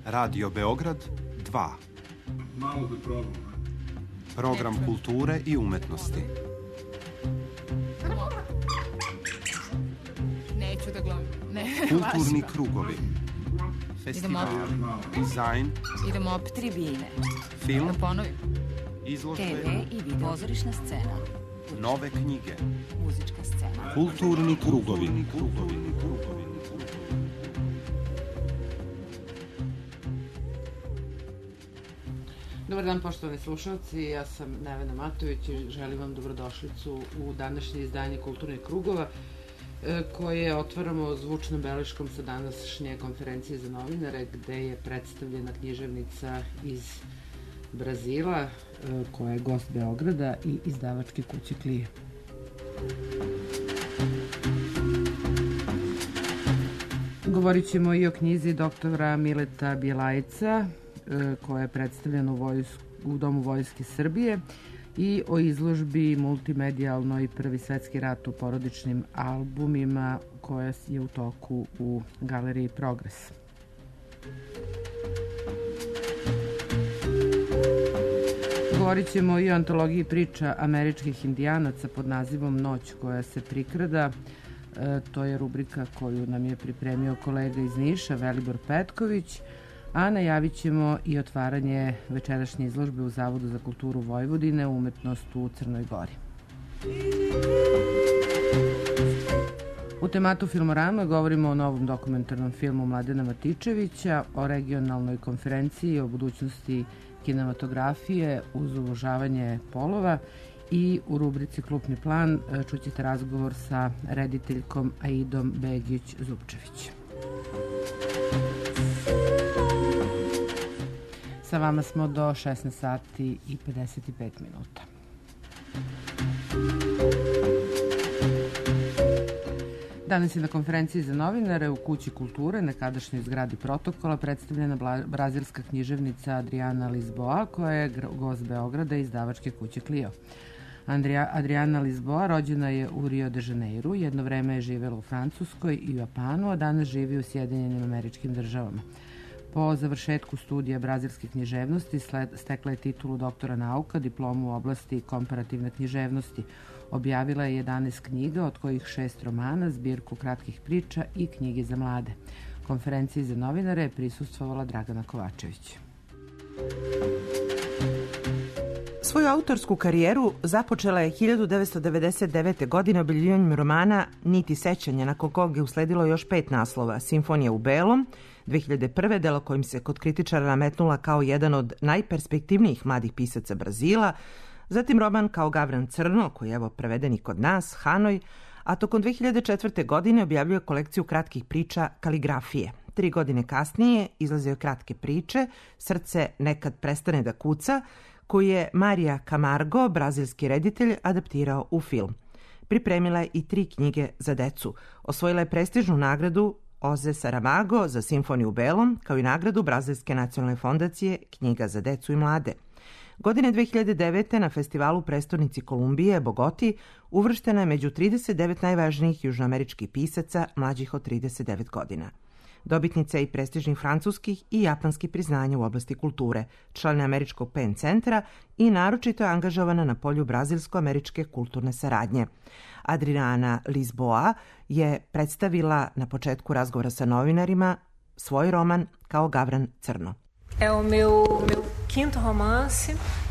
Radio Beograd 2. Malo da probam. Program kulture i umetnosti. Neću da gledam. Kulturni krugovi. Festival, dizajn. Idemo opet tribine. Film. Da ponovim. Izložbe. TV i video. Pozorišna scena. Nove knjige. Muzička scena. Kulturni krugovi. Dobar dan, poštovani slušalci, ja sam Nevena Matović i želim vam dobrodošlicu u današnje izdanje Kulturnih krugova koje otvaramo zvučnom beleškom sa današnje konferencije za novinare gde je predstavljena književnica iz Brazila koja je gost Beograda i izdavačke kuće Klije. Govorit ćemo i o knjizi doktora Mileta Bjelajca koja je predstavljena u Domu Vojske Srbije i o izložbi multimedijalnoj Prvi svetski rat u porodičnim albumima koja je u toku u Galeriji Progres. Govorit ćemo i o antologiji priča američkih indijanaca pod nazivom Noć koja se prikrada. To je rubrika koju nam je pripremio kolega iz Niša, Velibor Petković, a najavit ćemo i otvaranje večerašnje izložbe u Zavodu za kulturu Vojvodine, umetnost u Crnoj Gori. U tematu Filmorama govorimo o novom dokumentarnom filmu Mladena Matičevića, o regionalnoj konferenciji o budućnosti kinematografije uz uvažavanje polova i u rubrici Klupni plan čućete razgovor sa rediteljkom Aidom Begić-Zupčević. Sa vama smo do 16 sati i 55 minuta. Danas je na konferenciji za novinare u Kući kulture, nekadašnjoj zgradi Protokola, predstavljena brazilska književnica Adriana Lisboa, koja je gost Beograda i izdavačke kuće Clio. Adriana Lisboa rođena je u Rio de Janeiru, jedno vreme je živela u Francuskoj i u Japanu, a danas živi u Sjedinjenim Američkim Državama. Po završetku studija brazilske književnosti stekla je titulu doktora nauka, diplomu u oblasti komparativne književnosti. Objavila je 11 knjiga, od kojih 6 romana, zbirku kratkih priča i knjige za mlade. Konferenciji za novinare je prisustvovala Dragana Kovačević. Svoju autorsku karijeru započela je 1999. godine objavljivanjem romana Niti sećanja, nakon kog je usledilo još 5 naslova. Simfonija u belom, 2001. delo kojim se kod kritičara nametnula kao jedan od najperspektivnijih mladih pisaca Brazila, zatim roman Kao Gavran Crno, koji je evo preveden i kod nas, Hanoj, a tokom 2004. godine objavljuje kolekciju kratkih priča Kaligrafije. 3 godine kasnije izlazio je kratke priče Srce nekad prestane da kuca, koju je Marija Camargo, brazilski reditelj, adaptirao u film. Pripremila je i 3 knjige za decu. Osvojila je prestižnu nagradu Jose Saramago za Simfoniju u belom, kao i nagradu Brazilske nacionalne fondacije Knjiga za decu i mlade. Godine 2009. na festivalu prestonici Kolumbije, Bogoti, uvrštena je među 39 najvažnijih južnoameričkih pisaca mlađih od 39 godina. Dobitnica je i prestižnih francuskih i japanskih priznanja u oblasti kulture, član Američkog PEN centra i naročito je angažovana na polju brazilsko-američke kulturne saradnje. Adriana Lisboa je predstavila na početku razgovora sa novinarima svoj roman Kao Gavran Crno. É o meu quinto romance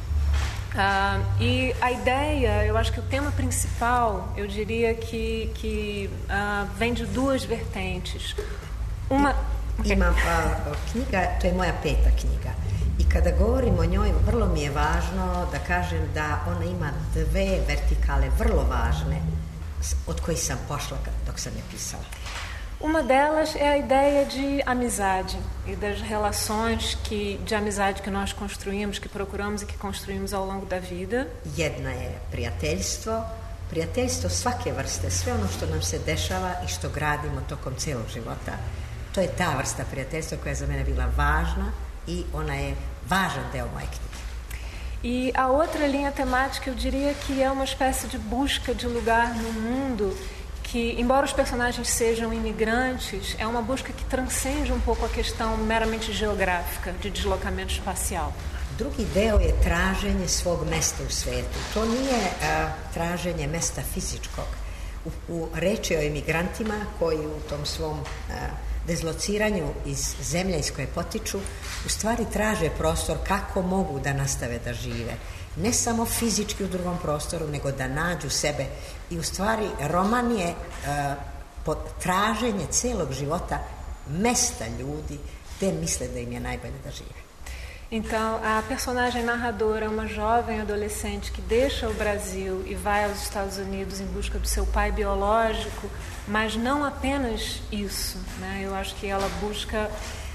e a ideia, eu acho que o tema principal, eu diria que vem de 2 vertentes. Imam knjiga, to je moja 5. knjiga. I kada govorim o njoj, vrlo mi je važno da kažem da ona ima 2 vertikale vrlo važne od kojih sam pošla dok sam je pisala. Uma delas é a ideia de amizade e das relações de amizade que nós construímos, que procuramos e que construímos ao longo da vida. Jedna je prijateljstvo svake vrste, sve ono što nam se dešava i što gradimo tokom celog života. To je ta vrsta prijateljstva koja je za mene bila važna i ona je važan deo moje knjige. E a outra linha temática, eu diria que é uma espécie de busca de lugar no mundo que, embora os personagens sejam imigrantes, é uma busca que transcende um pouco a questão meramente geográfica, de deslocamento espacial. Drugi deo je traženje svog mesta u svetu. To nije traženje mesta fizičkog. U reči o emigrantima koji u tom svom dezlociranju iz zemlje iz koje potiču u stvari traže prostor kako mogu da nastave da žive. Ne samo fizički u drugom prostoru, nego da nađu sebe. I u stvari roman je traženje celog života mesta ljudi gde misle da im je najbolje da žive. Então, a personagem narradora é uma jovem adolescente que deixa o Brasil e vai aos Estados Unidos em busca do seu pai biológico, mas não apenas isso, né? Eu acho que ela busca...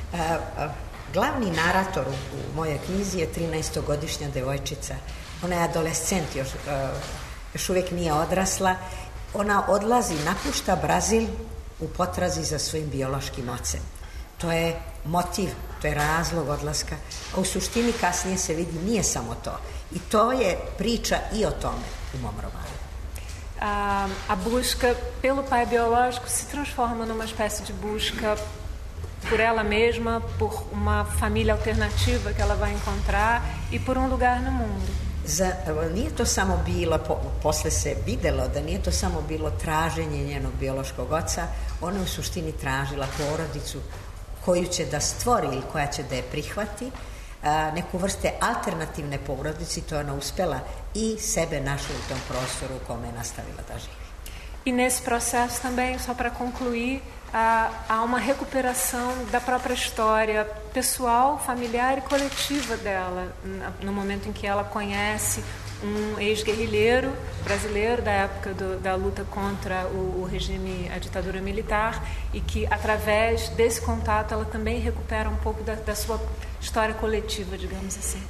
Glavni narator u mojoj knjizi je 13-godišnja devojčica. Ona je adolescent, još uvijek nije odrasla. Ona odlazi, napušta Brazil u potrazi za svojim biološkim ocem. To je motiv, to je razlog odlaska, a u suštini kasnije se vidi nije samo to. I to je priča i o tome u mom romanu. A busca pelo pai biológico se transforma numa espécie de busca por ela mesma, por uma família alternativa que ela vai encontrar e por um lugar no mundo. Nije to samo bilo, posle se videlo da nije to samo bilo traženje njenog biološkog oca, ona je u suštini tražila porodicu koju će da stvori ili koja će da je prihvati, neku vrste alternativne porodici, to je ona uspela i sebe našla u tom prostoru u kome je nastavila da živi. E nesse processo também, só para concluir, há uma recuperação da própria história pessoal, familiar e coletiva dela, no momento em que ela conhece ex-guerrilheiro brasileiro da época da luta contra o regime, a ditadura militar, e que através desse contato ela também recupera pouco da sua história coletiva, digamos assim.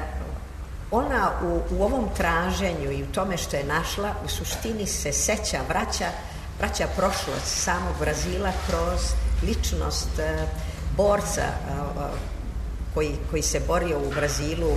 Ona u ovom traženju i u tome što je našla u suštini se seća, vraća prošlost samog Brazila kroz ličnost borca koji se borio u Brazilu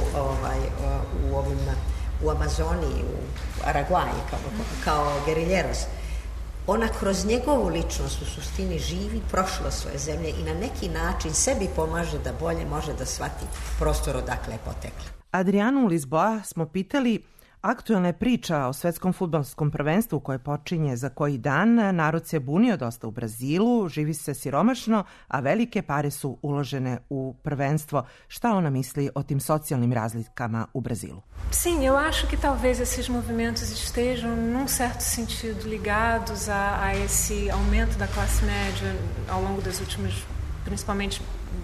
u Amazoniji, u Araguaji kao geriljeros. Ona kroz njegovu ličnost u suštini živi prošlost svoje zemlje i na neki način sebi pomaže da bolje može da shvati prostor odakle je potekla. Adrianu Lisboa smo pitali, aktuelna je priča o svetskom fudbalskom prvenstvu koje počinje za koji dan. Narod se bunio dosta u Brazilu, živi se siromašno, a velike pare su uložene u prvenstvo. Šta ona misli o tim socijalnim razlikama u Brazilu? Sim, eu acho que talvez esses movimentos estejam, num certo sentido, ligados a esse aumento da classe média ao longo das últimas, principalmente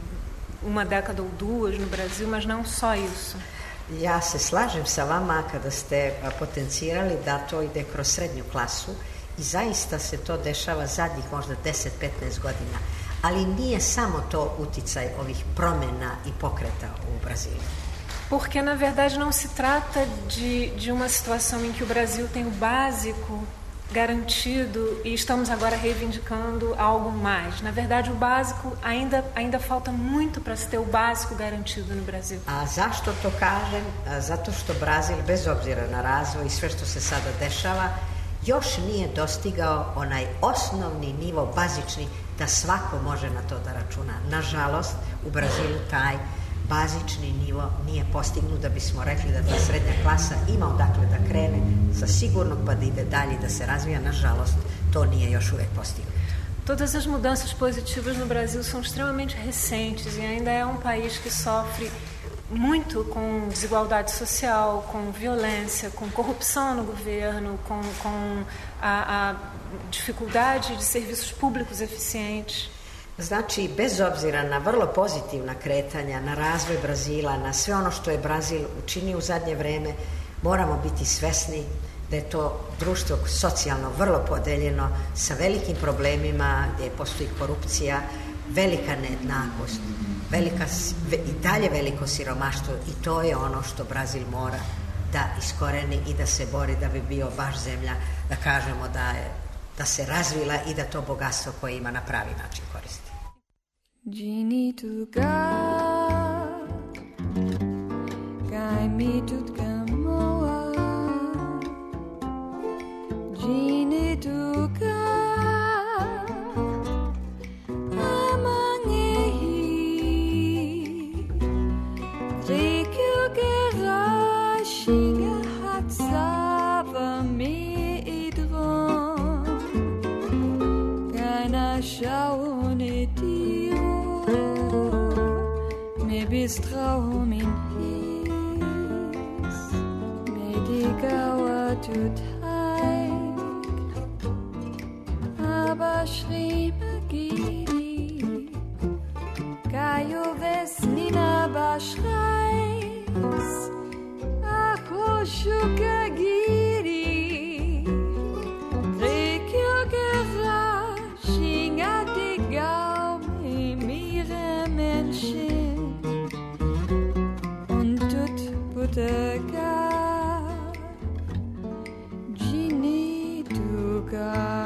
uma década ou duas no Brasil, mas não só isso. Ja se slažem sa vama kada ste potencirali da to ide kroz srednju klasu i zaista se to dešava zadnjih možda 10-15 godina, ali nije samo to uticaj ovih promena i pokreta u Brazilu. Porque, na verdade, não se trata de uma situação em que o Brasil tem o básico garantido e estamos agora reivindicando algo mais. Na verdade, o básico ainda falta muito para se ter o básico garantido no Brasil. A zašto to kažem? Zato što Brazil, bez obzira na razvoj i sve što se sada dešava, još nije dostigao onaj osnovni nivo, bazični, da svako može na to da računa. Nažalost, u Brazilu taj bazični nivo nije postignut da bismo rekli da ta srednja klasa ima odakle da krene sa sigurnog pa da ide dalje, da se razvija. Nažalost, to nije još uvek postignuto. Todas as mudanças positivas no Brasil são extremamente recentes e ainda é um país que sofre muito com desigualdade social, com violência, com corrupção no governo, com a dificuldade de serviços públicos eficientes. Znači, bez obzira na vrlo pozitivna kretanja, na razvoj Brazila, na sve ono što je Brazil učinio u zadnje vreme, moramo biti svesni da je to društvo socijalno vrlo podeljeno sa velikim problemima gdje postoji korupcija, velika nejednakost, i dalje veliko siromaštvo, i to je ono što Brazil mora da iskoreni i da se bori da bi bio baš zemlja, da kažemo da se razvila i da to bogatstvo koje ima na pravi način koristi. Gini tuga, kai mi tutka moa. Gini tuga. traum in dir, mir bist traum in his, mir die Gauer tut heim, aber schriebe giri, Gaio vesnina baschreis, ako shuka giri, rekio gera, shinga de gau, mire Menschen, und tut butega, gini tuga.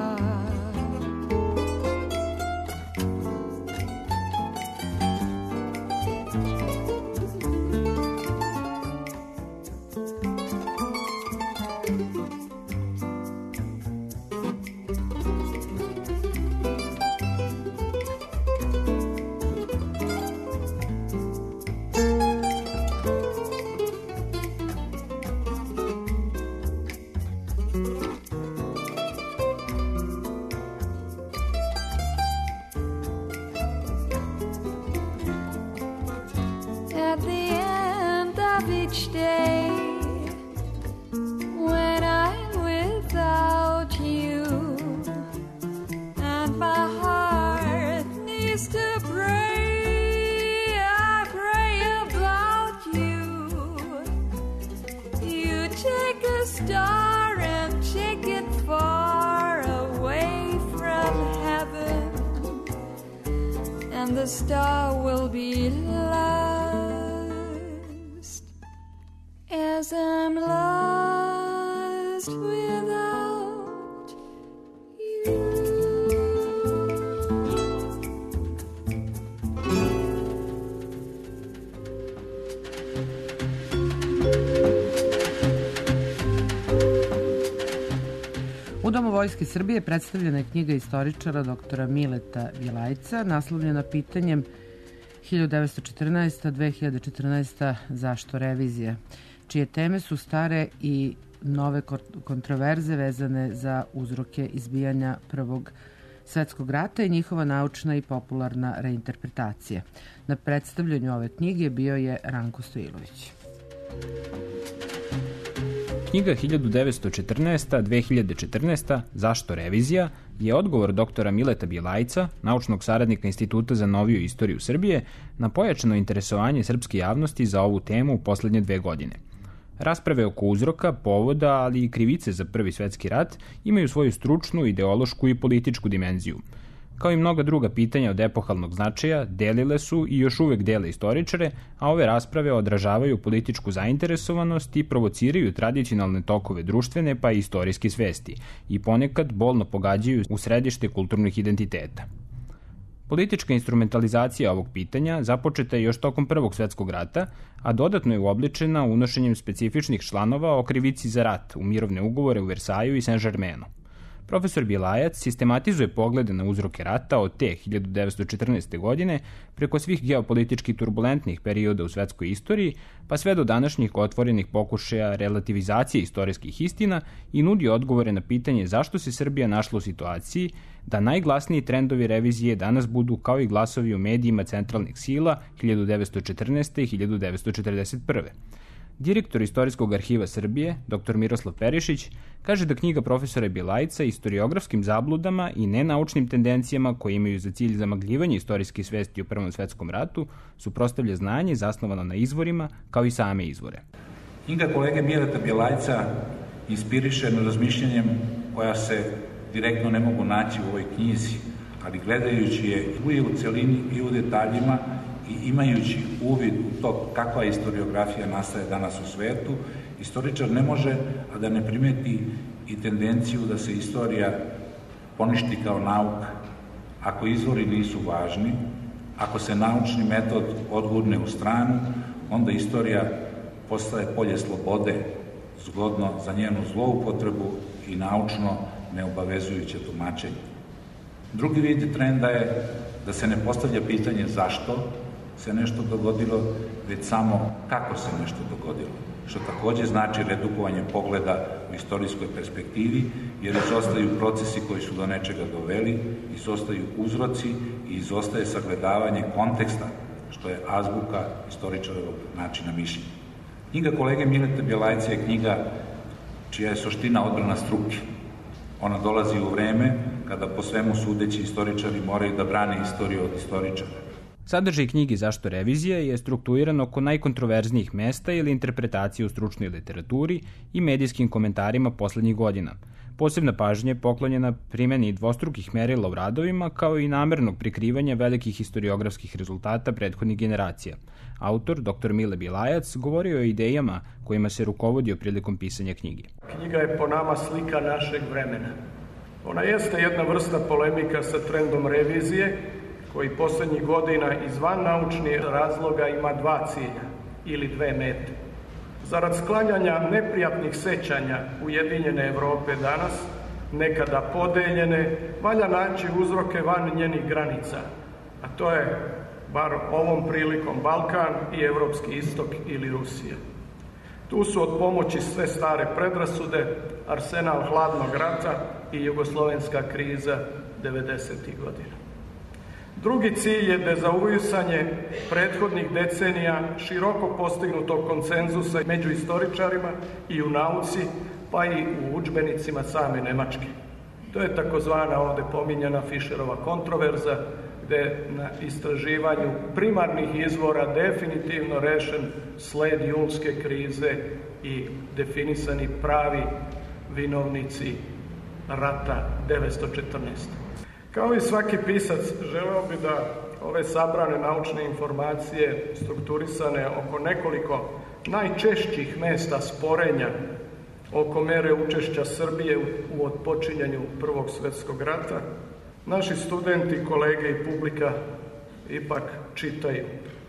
At the end of each day, when I'm without you, and my heart needs to pray, I pray about you. You take a star and take it far away from heaven, and the star will be lost. As I'm lost without you. U Domu Vojske Srbije predstavljena je knjiga istoričara doktora Mileta Bjelajca, naslovljena pitanjem 1914-2014 zašto revizija, čije teme su stare i nove kontroverze vezane za uzroke izbijanja Prvog svetskog rata i njihova naučna i popularna reinterpretacija. Na predstavljanju ove knjige bio je Ranko Stojilović. Knjiga 1914-2014 Zašto revizija je odgovor doktora Mileta Bjelajca, naučnog saradnika Instituta za noviju istoriju Srbije, na pojačano interesovanje srpske javnosti za ovu temu u poslednje 2 godine. Rasprave oko uzroka, povoda, ali i krivice za Prvi svetski rat imaju svoju stručnu, ideološku i političku dimenziju. Kao i mnoga druga pitanja od epohalnog značaja, delile su i još uvek dele istoričare, a ove rasprave odražavaju političku zainteresovanost i provociraju tradicionalne tokove društvene pa i istorijske svesti i ponekad bolno pogađaju u središte kulturnih identiteta. Politička instrumentalizacija ovog pitanja započeta je još tokom Prvog svetskog rata, a dodatno je uobličena unošenjem specifičnih članova o krivici za rat u mirovne ugovore u Versaju i Saint-Germainu. Profesor Bjelajac sistematizuje poglede na uzroke rata od te 1914. godine preko svih geopolitički turbulentnih perioda u svetskoj istoriji, pa sve do današnjih otvorenih pokušaja relativizacije istorijskih istina i nudi odgovore na pitanje zašto se Srbija našla u situaciji da najglasniji trendovi revizije danas budu kao i glasovi u medijima centralnih sila 1914. i 1941. Direktor Istorijskog arhiva Srbije, dr. Miroslav Perišić, kaže da knjiga profesora Bjelajca istoriografskim zabludama i nenaučnim tendencijama koje imaju za cilj zamagljivanje istorijske svesti o Prvom svetskom ratu suprotstavlja znanje zasnovano na izvorima kao i same izvore. Knjiga kolege Mileta Bjelajca inspiriše na razmišljanjem koja se direktno ne mogu naći u ovoj knjizi, ali gledajući je i u celini i u detaljima i imajući uvid u to kakva istoriografija nastaje danas u svetu, istoričar ne može a da ne primeti i tendenciju da se istorija poništi kao nauka. Ako izvori nisu važni, ako se naučni metod odgurne u stranu, onda istorija postaje polje slobode, zgodno za njenu zloupotrebu i naučno neobavezujuće tumačenje. Drugi vid trenda je da se ne postavlja pitanje zašto se nešto dogodilo, već samo kako se nešto dogodilo. što takođe znači redukovanje pogleda u istorijskoj perspektivi, jer izostaju procesi koji su do nečega doveli, izostaju uzroci i izostaje sagledavanje konteksta, što je azbuka istoričarovog načina mišljenja. Knjiga kolege Mileta Bjelajca je knjiga čija je suština odbrana struke. Ona dolazi u vreme kada po svemu sudeći istoričari moraju da brane istoriju od istoričara. Sadržaj knjigi Zašto revizija je strukturiran oko najkontroverznijih mesta ili interpretacije u stručnoj literaturi i medijskim komentarima poslednjih godina. Posebna pažnja je poklonjena primjeni dvostrukih merila u radovima, kao i namernog prikrivanja velikih historiografskih rezultata prethodnih generacija. Autor, dr. Mile Bjelajac, govorio o idejama kojima se rukovodio prilikom pisanja knjige. Knjiga je po nama slika našeg vremena. Ona jeste jedna vrsta polemika sa trendom revizije, koji poslednjih godina izvan naučnih razloga ima dva cilja ili dve mete. Zarad sklanjanja neprijatnih sećanja Ujedinjene Evrope danas, nekada podeljene, valja naći uzroke van njenih granica, a to je, bar ovom prilikom, Balkan i Evropski istok ili Rusija. Tu su od pomoći sve stare predrasude, arsenal hladnog rata i jugoslovenska kriza 90. godina. Drugi cilj je dezavuisanje prethodnih decenija široko postignutog konsenzusa među istoričarima i u nauci, pa i u udžbenicima same Nemačke. To je takozvana ovde pominjana Fischerova kontroverza, gde na istraživanju primarnih izvora definitivno rešen sled julske krize i definisani pravi vinovnici rata 1914. Kao i svaki pisac, želeo bi da ove sabrane naučne informacije strukturisane oko nekoliko najčešćih mesta sporenja oko mere učešća Srbije u otpočinjanju Prvog svetskog rata, naši studenti, kolege i publika ipak čitaju.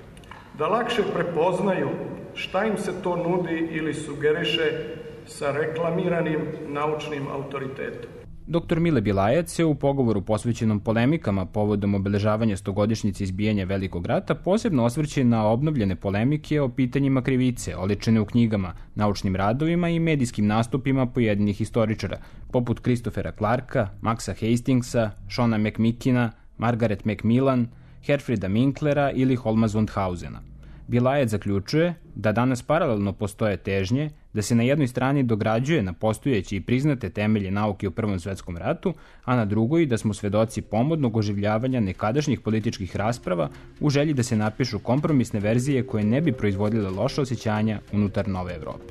Da lakše prepoznaju šta im se to nudi ili sugeriše sa reklamiranim naučnim autoritetom. Dr. Mile Bjelajac se u pogovoru posvećenom polemikama povodom obeležavanja 100-godišnjice izbijanja Velikog rata posebno osvrće na obnovljene polemike o pitanjima krivice, oličene u knjigama, naučnim radovima i medijskim nastupima pojedinih istoričara, poput Christophera Clarka, Maxa Hastingsa, Shona McMickina, Margaret Macmillan, Herfrida Minklera ili Holma Zundhausena. Bjelajac zaključuje da danas paralelno postoje težnje da se na jednoj strani dograđuje na postojeće i priznate temelje nauke u Prvom svetskom ratu, a na drugoj da smo svedoci pomodnog oživljavanja nekadašnjih političkih rasprava u želji da se napišu kompromisne verzije koje ne bi proizvodile loše osjećanja unutar nove Evrope.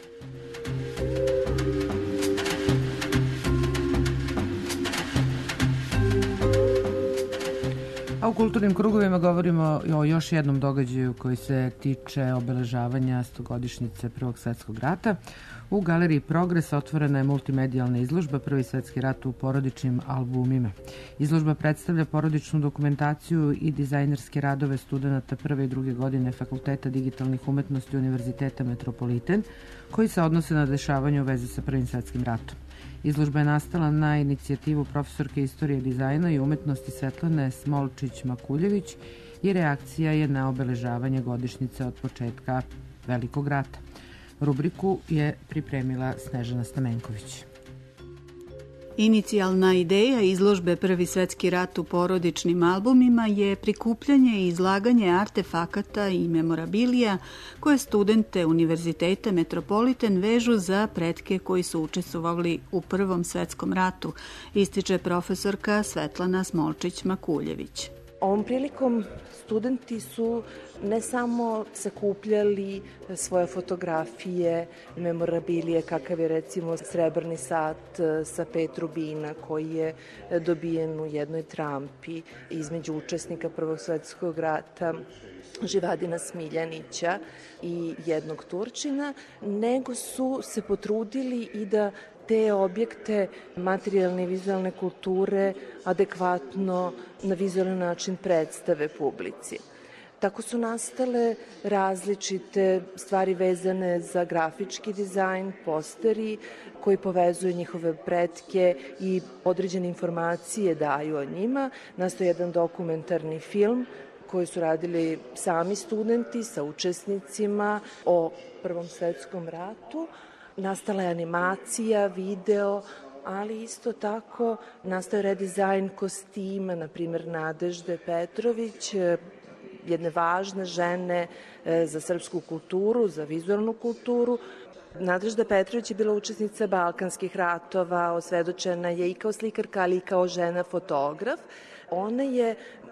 A u kulturnim krugovima govorimo o još jednom događaju koji se tiče obeležavanja 100-godišnjice Prvog svetskog rata. U Galeriji Progres otvorena je multimedijalna izložba Prvi svetski rat u porodičnim albumima. Izložba predstavlja porodičnu dokumentaciju i dizajnerske radove studenta prve i druge godine Fakulteta digitalnih umetnosti Univerziteta Metropoliten, koji se odnose na dešavanje u vezi sa Prvim svetskim ratom. Izložba je nastala na inicijativu profesorke istorije dizajna i umetnosti Svetlane Smolčić-Makuljević i reakcija je na obeležavanje godišnjice od početka Velikog rata. Rubriku je pripremila Snežana Stamenković. Inicijalna ideja izložbe Prvi svetski rat u porodičnim albumima je prikupljanje i izlaganje artefakata i memorabilija koje studente Univerziteta Metropoliten vežu za pretke koji su učestvovali u Prvom svetskom ratu, ističe profesorka Svetlana Smolčić-Makuljević. Ovom prilikom studenti su ne samo sakupljali svoje fotografije, memorabilije, kakav je recimo srebrni sat sa 5 rubina koji je dobijen u jednoj trampi između učesnika Prvog svetskog rata, Živadina Smiljanića i jednog Turčina, nego su se potrudili i da te objekte materijalne i vizualne kulture adekvatno na vizualan način predstave publici. Tako su nastale različite stvari vezane za grafički dizajn, posteri koji povezuju njihove pretke i određene informacije daju o njima. Nastao jedan dokumentarni film koji su radili sami studenti sa učesnicima o Prvom svetskom ratu. Nastala je animacija, video, ali isto tako nastao je redizajn kostima, na primjer Nadežde Petrović, jedne važne žene za srpsku kulturu, za vizualnu kulturu. Nadežda Petrović je bila učesnica Balkanskih ratova, osvedočena je i kao slikarka, ali i kao žena fotograf. Ona je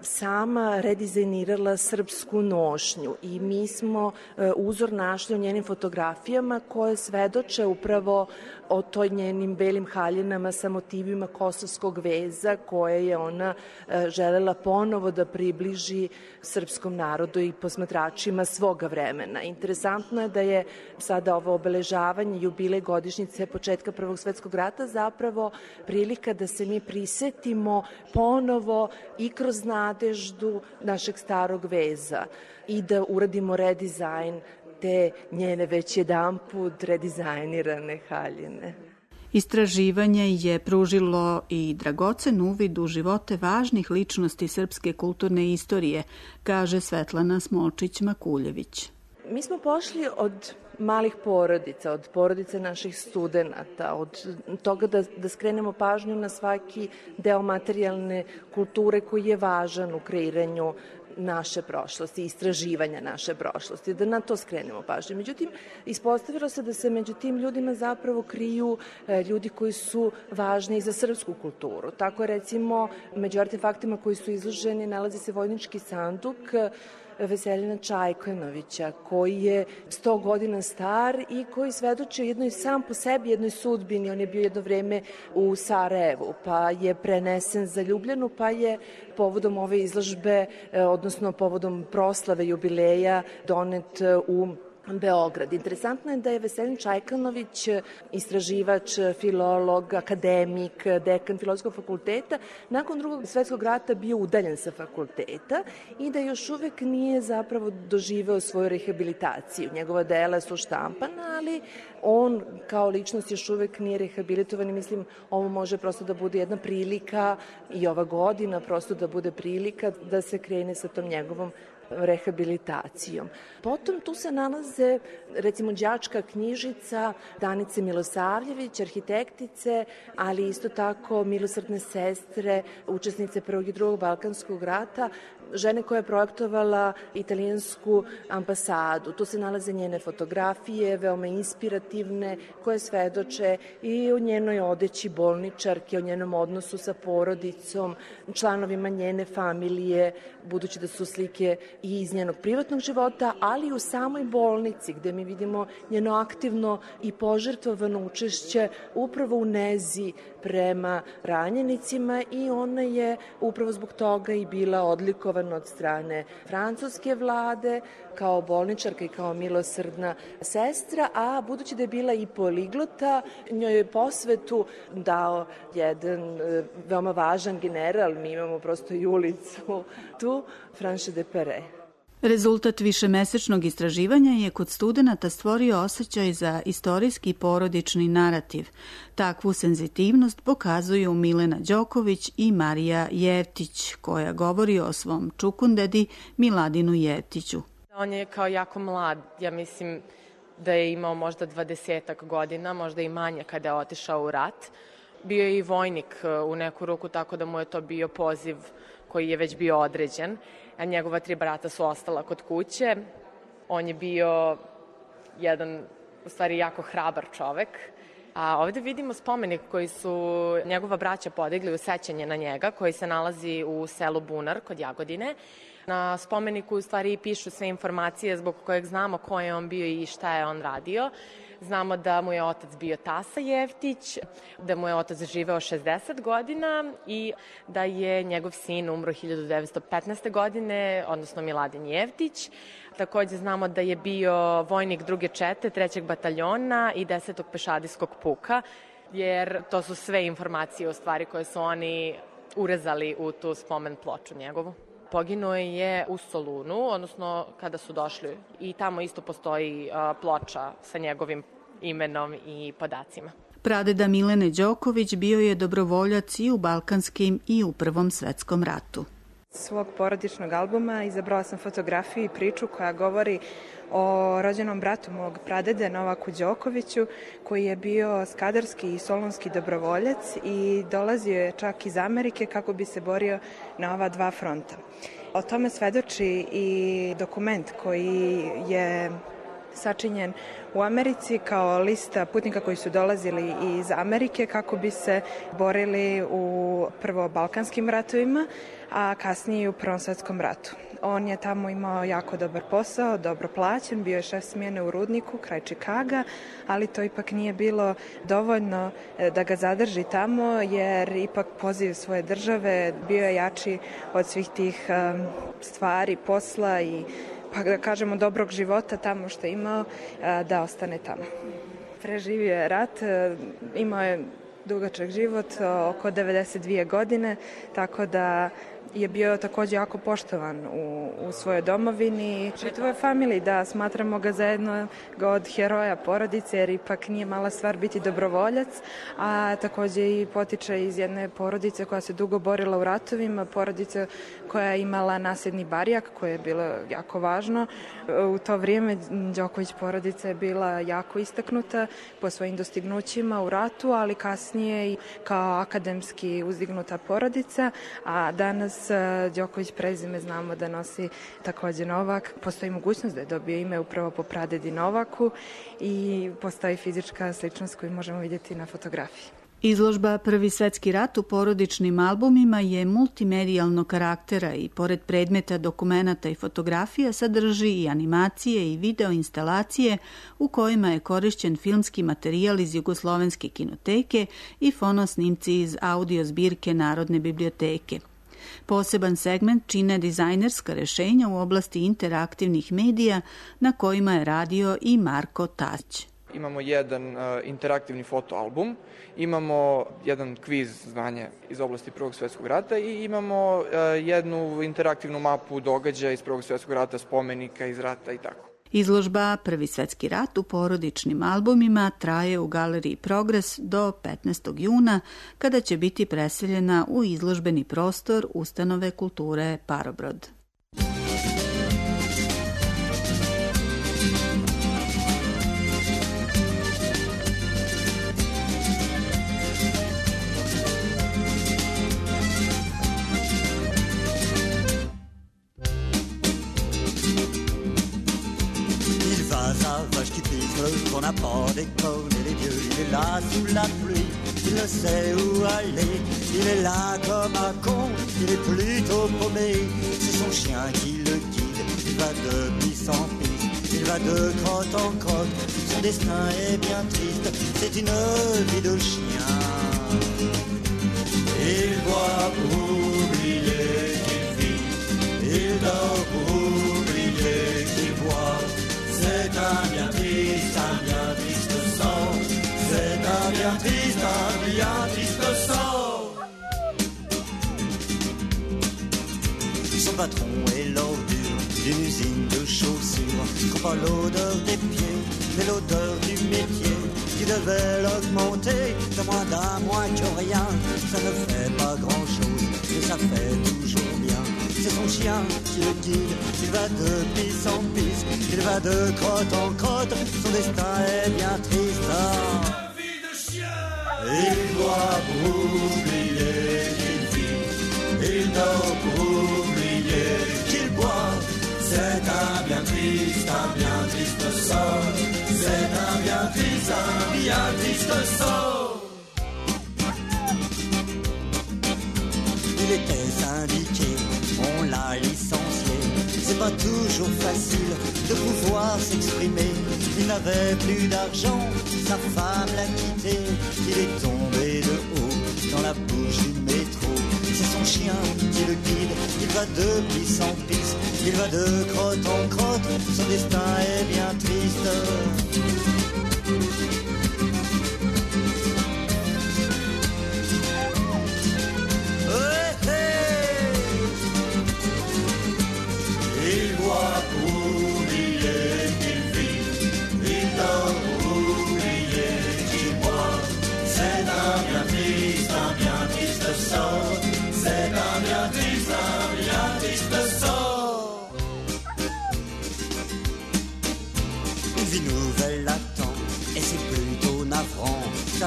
sama redizajnirala srpsku nošnju i mi smo uzor našli u njenim fotografijama koje svedoče upravo o toj njenim belim haljinama sa motivima kosovskog veza koje je ona želela ponovo da približi srpskom narodu i posmatračima svoga vremena. Interesantno je da je sada ovo obeležavanje jubilej godišnjice početka Prvog svetskog rata zapravo prilika da se mi prisetimo ponovo i kroz Nadeždu našeg starog veza i da uradimo redizajn te njene već jedanput redizajnirane haljine. Istraživanje je pružilo i dragocen uvid u živote važnih ličnosti srpske kulturne istorije, kaže Svetlana Smolčić-Makuljević. Mi smo pošli od malih porodica, od porodice naših studenata, od toga da skrenemo pažnju na svaki deo materijalne kulture koji je važan u kreiranju naše prošlosti, istraživanja naše prošlosti, da na to skrenemo pažnju. Međutim, ispostavilo se da se među tim ljudima zapravo kriju ljudi koji su važni i za srpsku kulturu. Tako je, recimo, među artefaktima koji su izloženi nalazi se vojnički sanduk Veseljina Čajkanovića, koji je 100 godina star i koji svedoči o jednoj sam po sebi jednoj sudbini. On je bio jedno vreme u Sarajevu, pa je prenesen za Ljubljanu, pa je povodom ove izložbe, odnosno povodom proslave jubileja, donet u Beograd. Interesantno je da je Veselin Čajkanović, istraživač, filolog, akademik, dekan Filozofskog fakulteta, nakon Drugog svetskog rata bio udaljen sa fakulteta i da još uvek nije zapravo doživeo svoju rehabilitaciju. Njegova dela su štampana, ali on kao ličnost još uvek nije rehabilitovan i mislim ovo može prosto da bude jedna prilika i ova godina prosto da bude prilika da se krene sa tom njegovom rehabilitacijom. Potom tu se nalaze recimo đačka knjižica Danice Milosavljević, arhitektice, ali isto tako milosrdne sestre, učesnice Prvog i Drugog Balkanskog rata, žene koja je projektovala italijansku ambasadu. Tu se nalaze njene fotografije, veoma inspirativne, koje svedoče i o njenoj odeći bolničarke, o njenom odnosu sa porodicom, članovima njene familije, budući da su slike i iz njenog privatnog života, ali i u samoj bolnici gde mi vidimo njeno aktivno i požrtvovano učešće upravo u nezi prema ranjenicima i ona je upravo zbog toga i bila odlikovana od strane francuske vlade kao bolničarka i kao milosrdna sestra, a budući da je bila i poliglota, njoj je posvetu dao jedan veoma važan general, mi imamo prosto i ulicu tu, Franche de Pere. Rezultat višemesečnog istraživanja je kod studenata stvorio osjećaj za istorijski porodični narativ. Takvu senzitivnost pokazuju Milena Đoković i Marija Jevtić, koja govori o svom čukundedi Miladinu Jevtiću. On je kao jako mlad, ja mislim da je imao možda 20 godina, možda i manje kada je otišao u rat. Bio je i vojnik u neku ruku, tako da mu je to bio poziv koji je već bio određen, a njegova 3 brata su ostala kod kuće. On je bio jedan, u stvari, jako hrabar čovek. A ovde vidimo spomenik koji su njegova braća podigli u sećanje na njega, koji se nalazi u selu Bunar kod Jagodine. Na spomeniku u stvari pišu sve informacije zbog kojeg znamo ko je on bio i šta je on radio. Znamo da mu je otac bio Tasa Jevtić, da mu je otac živeo 60 godina i da je njegov sin umro 1915. godine, odnosno Miladin Jevtić. Takođe znamo da je bio vojnik 2. čete, 3. bataljona i 10. pešadijskog puka, jer to su sve informacije u stvari koje su oni urezali u tu spomen ploču njegovu. Poginuo je u Solunu, odnosno kada su došli i tamo isto postoji ploča sa njegovim imenom i podacima. Pradeda Milene Đoković bio je dobrovoljac i u Balkanskim i u Prvom svetskom ratu. svog porodičnog albuma izabrala sam fotografiju i priču koja govori o rođenom bratu mog pradede Novaku Đokoviću, koji je bio skadarski i solunski dobrovoljac i dolazio je čak iz Amerike kako bi se borio na ova dva fronta. O tome svedoči i dokument koji je sačinjen u Americi kao lista putnika koji su dolazili iz Amerike kako bi se borili u prvo Balkanskim ratovima, a kasnije i u Prvom svetskom ratu. On je tamo imao jako dobar posao, dobro plaćen, bio je šef smjene u rudniku kraj Čikaga, ali to ipak nije bilo dovoljno da ga zadrži tamo, jer ipak poziv svoje države bio je jači od svih tih stvari, posla i pa da kažemo dobrog života tamo što je imao, da ostane tamo. Preživio je rat, imao je dugačak život, oko 92 godine, tako da je bio takođe jako poštovan u svojoj domovini. Čitavoj familiji, da, smatramo ga za jednog od heroja porodice, jer ipak nije mala stvar biti dobrovoljac, a takođe i potiče iz jedne porodice koja se dugo borila u ratovima, porodice koja je imala nasljedni barijak, koje je bilo jako važno. U to vrijeme Đoković porodica je bila jako istaknuta po svojim dostignućima u ratu, ali kasnije i kao akademski uzdignuta porodica, a danas Đoković prezime znamo da nosi takođe Novak. Postoji mogućnost da je dobio ime upravo po pradedi Novaku i postoji fizička sličnost koju možemo vidjeti na fotografiji. Izložba Prvi svetski rat u porodičnim albumima je multimedijalnog karaktera i pored predmeta, dokumenata i fotografija sadrži i animacije i video instalacije u kojima je korišćen filmski materijal iz Jugoslovenske kinoteke i fonosnimci iz audio zbirke Narodne biblioteke. Poseban segment čine dizajnerska rešenja u oblasti interaktivnih medija na kojima je radio i Marko Tać. Imamo jedan interaktivni fotoalbum, imamo jedan kviz znanja iz oblasti Prvog svjetskog rata i imamo jednu interaktivnu mapu događaja iz Prvog svjetskog rata, spomenika iz rata i tako. Izložba Prvi svetski rat u porodičnim albumima traje u Galeriji Progres do 15. juna, kada će biti preseljena u izložbeni prostor Ustanove kulture Parobrod. Qu'on n'a pas d'école et les dieux, il est là sous la pluie, il ne sait où aller, il est là comme un con, il est plutôt paumé, c'est son chien qui le guide, il va de piste en piste, il va de crotte en crotte, son destin est bien triste, c'est une vie de chien. Il boit pour oublier qu'il vit, il dort pour oublier qu'il boit. C'est un bien triste sort. C'est un bien triste sort. Son patron est l'ordure d'une usine de chaussures. Qu'on pas l'odeur des pieds, mais l'odeur du métier qui devait l'augmenter de moins d'un mois que rien. Ça ne fait pas grand-chose, mais ça fait toujours bien. C'est son chien qui le guide, il va de piste en piste, il va de crotte en crotte, son destin est bien triste. Vie de chien. Il doit pour oublier qu'il vit, il dort pour oublier qu'il boit. C'est un bien triste sort, c'est un bien triste sort. Il était syndiqué, on l'a licencié. C'est pas toujours facile de pouvoir s'exprimer. Il n'avait plus d'argent, sa femme l'a quitté. Il est tombé de haut dans la bouche du métro. C'est son chien qui le guide, il va de piste en piste, il va de crotte en crotte, son destin est bien triste. C'est un bien triste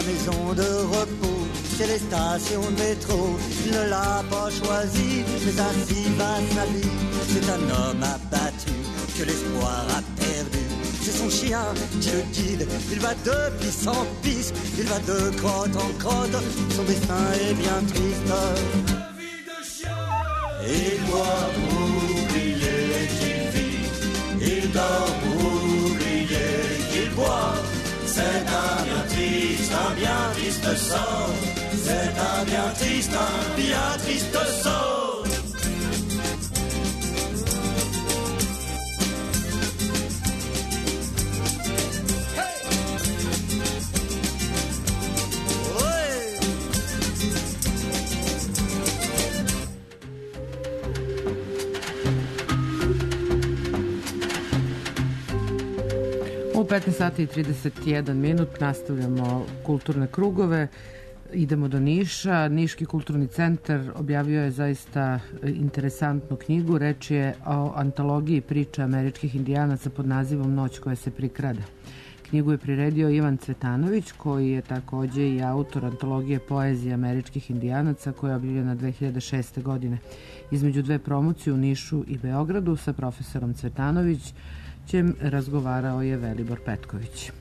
maison de repos, c'est les stations de métro. Il ne l'a pas choisi, mais ainsi va sa vie. C'est un homme abattu que l'espoir a perdu. C'est son chien qui le guide, il va de piste en piste, il va de crotte en crotte, son destin est bien triste. Il doit oublier qu'il vit, il dort pour oublier qu'il boit. C'est un bien triste sort. C'est un bien triste sort. U 15 sati i 31 minut nastavljamo kulturne krugove. Idemo do Niša. Niški kulturni centar objavio je zaista interesantnu knjigu. Reč je o antologiji priča američkih indijanaca pod nazivom Noć koja se prikrada. Knjigu je priredio Ivan Cvetanović, koji je takođe i autor antologije poezije američkih indijanaca koja je objavljena 2006. godine. Između dve promocije u Nišu i Beogradu sa profesorom Cvetanović razgovarao je Velibor Petković.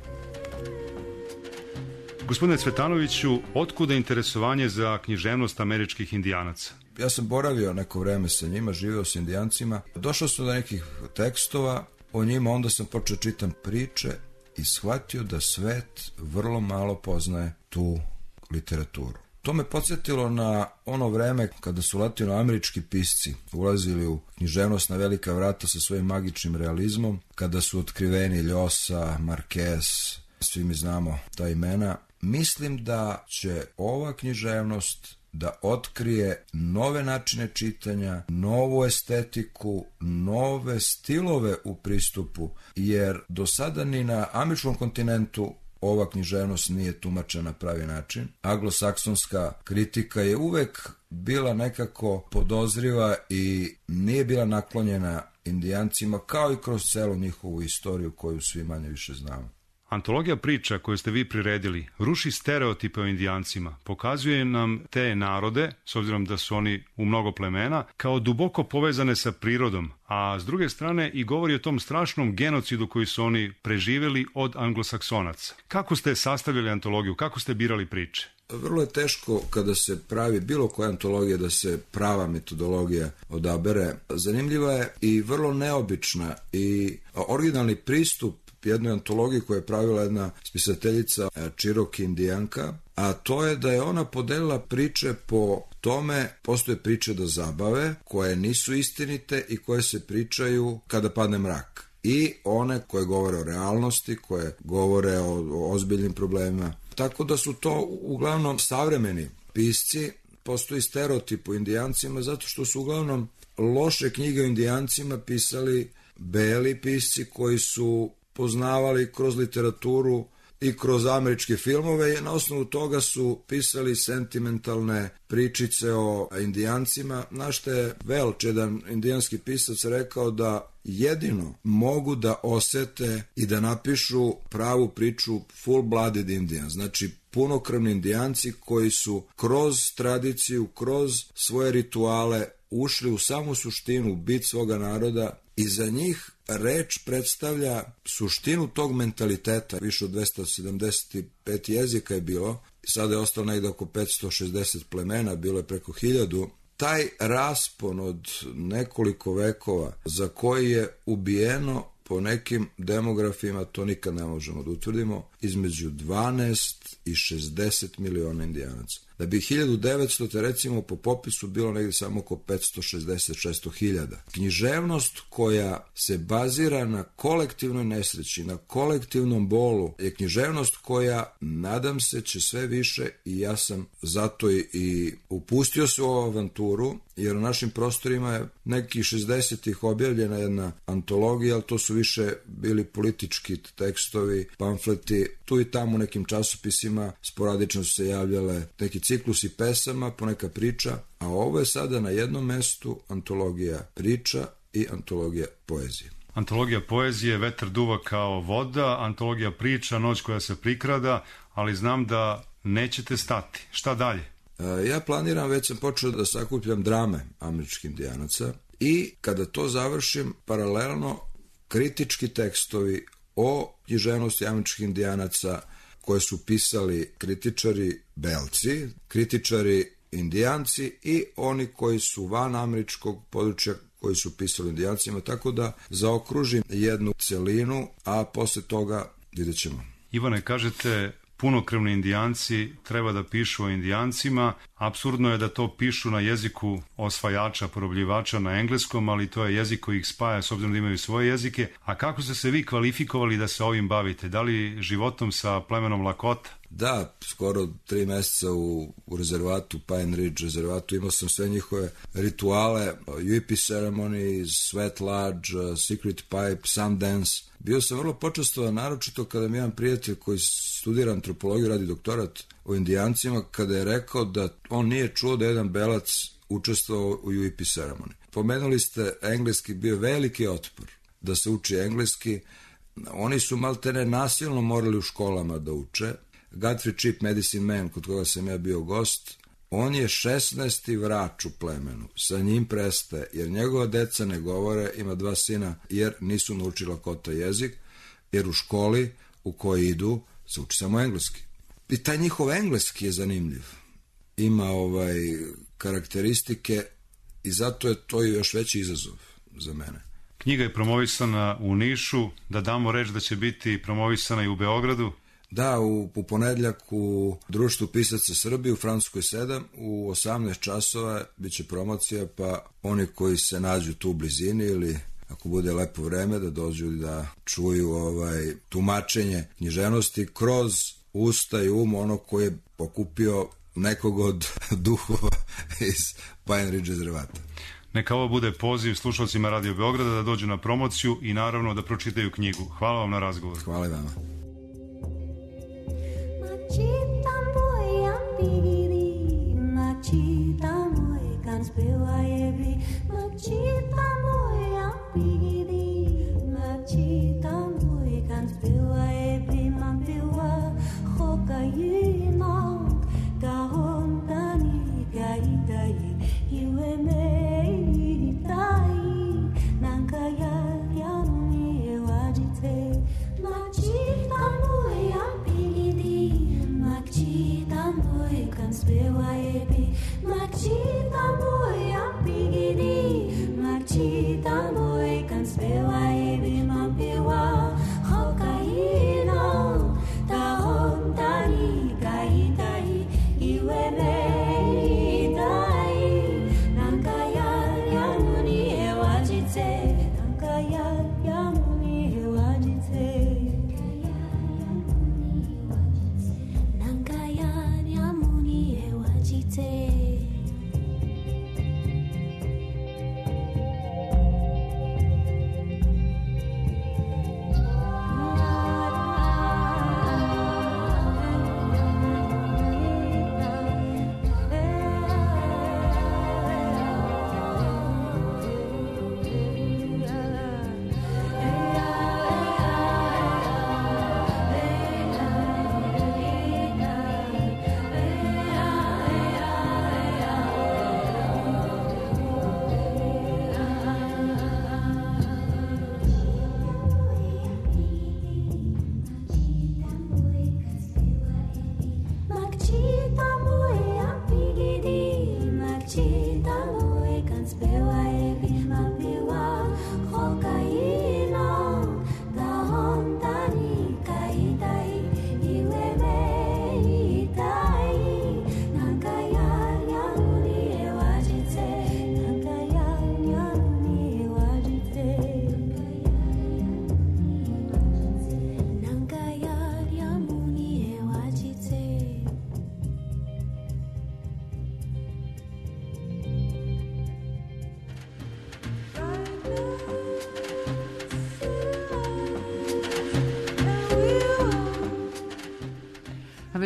Gospodine Cvetanoviću, otkuda interesovanje za književnost američkih indijanaca? Ja sam boravio neko vreme sa njima, živeo sa indijancima. Došao sam do nekih tekstova o njima, onda sam počeo čitam priče i shvatio da svet vrlo malo poznaje tu literaturu. To me podsjetilo na ono vreme kada su latinoamerički pisci ulazili u književnost na velika vrata sa svojim magičnim realizmom, kada su otkriveni Ljosa, Marquez, svi mi znamo ta imena. Mislim da će ova književnost da otkrije nove načine čitanja, novu estetiku, nove stilove u pristupu, jer do sada ni na američkom kontinentu ova književnost nije tumačena na pravi način. Anglosaksonska kritika je uvek bila nekako podozriva i nije bila naklonjena indijancima, kao i kroz celu njihovu istoriju koju svi manje više znamo. Antologija priča koju ste vi priredili ruši stereotipe o indijancima, pokazuje nam te narode, s obzirom da su oni u mnogo plemena, kao duboko povezane sa prirodom, a s druge strane i govori o tom strašnom genocidu koji su oni preživjeli od anglosaksonaca. Kako ste sastavljali antologiju, kako ste birali priče? Vrlo je teško kada se pravi bilo koja antologija da se prava metodologija odabere. Zanimljiva je i vrlo neobična i originalni pristup jednoj antologiji koju je pravila jedna spisateljica Cherokee indijanka, a to je da je ona podelila priče po tome, postoje priče do zabave, koje nisu istinite i koje se pričaju kada padne mrak. I one koje govore o realnosti, koje govore o ozbiljnim problemima. Tako da su to uglavnom savremeni pisci. Postoji stereotip u indijancima zato što su uglavnom loše knjige o indijancima pisali beli pisci koji su poznavali kroz literaturu i kroz američke filmove i na osnovu toga su pisali sentimentalne pričice o indijancima. Na što je Welch, jedan indijanski pisac, rekao da jedino mogu da osete i da napišu pravu priču full-blooded Indians, znači punokrvni indijanci koji su kroz tradiciju, kroz svoje rituale ušli u samu suštinu, bit svoga naroda i za njih reč predstavlja suštinu tog mentaliteta. Više od 275 jezika je bilo, sada je ostalo negde oko 560 plemena, bilo je preko 1000. Taj raspon od nekoliko vekova za koji je ubijeno po nekim demografima, to nikad ne možemo da utvrdimo, između 12 i 60 miliona indijanaca. Da bi 1900, recimo, po popisu bilo negdje samo oko 560-600 hiljada. Književnost koja se bazira na kolektivnoj nesreći, na kolektivnom bolu, je književnost koja, nadam se, će sve više i ja sam zato i upustio se u ovu avanturu, jer u našim prostorima je nekih 60-ih objavljena jedna antologija, ali to su više bili politički tekstovi, pamfleti, tu i tamo u nekim časopisima sporadično su se javljale neki ciklusi pesama, poneka priča, a ovo je sada na jednom mestu antologija priča i antologija poezije. Antologija poezije, Vetar duva kao voda, antologija priča, Noć koja se prikrada, ali znam da nećete stati. Šta dalje? Ja planiram, već sam počeo da sakupljam drame američkih indijanaca i kada to završim, paralelno kritički tekstovi o književnosti američkih indijanaca koje su pisali kritičari belci, kritičari indijanci i oni koji su van američkog područja koji su pisali indijancima, tako da zaokružim jednu celinu, a posle toga vidjet ćemo. Ivane, kažete punokrvni indijanci treba da pišu o indijancima. Apsurdno je da to pišu na jeziku osvajača, porobljivača, na engleskom, ali to je jezik koji ih spaja s obzirom da imaju svoje jezike. A kako ste se vi kvalifikovali da se ovim bavite? Da li životom sa plemenom Lakota? Da, skoro 3 meseca u rezervatu, Pine Ridge rezervatu, imao sam sve njihove rituale, UEP ceremony, Sweat Lodge, Secret Pipe, Sundance. Bio sam vrlo počastovan, naročito kada mi jedan prijatelj koji studira antropologiju, radi doktorat o indijancima, kada je rekao da on nije čuo da jedan belac učestvovao u UEP ceremony. Pomenuli ste engleski, bio veliki otpor da se uči engleski. Oni su maltene nasilno morali u školama da uče. Guthrie Chip, Medicine Man, kod koga sam ja bio gost, on je 16. vrač u plemenu. Sa njim prestaje, jer njegova deca ne govore, ima 2 sina, jer nisu naučila Lakota jezik, jer u školi u kojoj idu se uči samo engleski. I taj njihov engleski je zanimljiv. Ima karakteristike i zato je to još veći izazov za mene. Knjiga je promovisana u Nišu, da damo reč da će biti promovisana i u Beogradu. Da, u ponedljak u Društvu pisaca Srbije u Francuskoj 7 u 18 časova bit će promocija, pa oni koji se nađu tu u blizini ili ako bude lepo vreme da dođu da čuju tumačenje književnosti kroz usta i ono koji je pokupio nekog od duhova iz Pine Ridge rezervata. Neka ovo bude poziv slušalcima Radio Beograda da dođu na promociju i naravno da pročitaju knjigu. Hvala vam na razgovor. Hvala i vama. Makci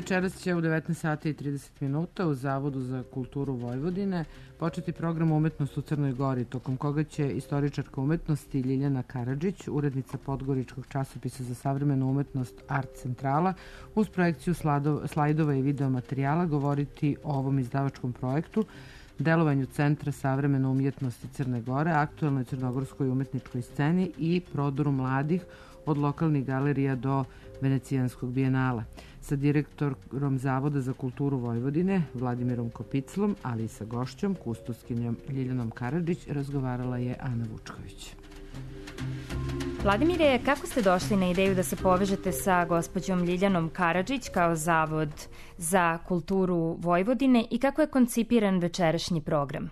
večeras će u 19 sati i 30 minuta u Zavodu za kulturu Vojvodine početi program Umetnost u Crnoj Gori, tokom koga će istoričarka umetnosti Ljiljana Karadžić, urednica Podgoričkog časopisa za savremenu umetnost Art Centrala, uz projekciju slajdova i videomaterijala govoriti o ovom izdavačkom projektu, delovanju Centra savremene umjetnosti Crne Gore, aktuelnoj crnogorskoj umetničkoj sceni i prodoru mladih od lokalnih galerija do Venecijanskog bijenala. Sa direktorom Zavoda za kulturu Vojvodine, Vladimirom Kopiclom, ali i sa gošćom, kustoskinjom Ljiljanom Karadžić, razgovarala je Ana Vučković. Vladimire, kako ste došli na ideju da se povežete sa gospođom Ljiljanom Karadžić kao Zavod za kulturu Vojvodine i kako je koncipiran večerašnji program?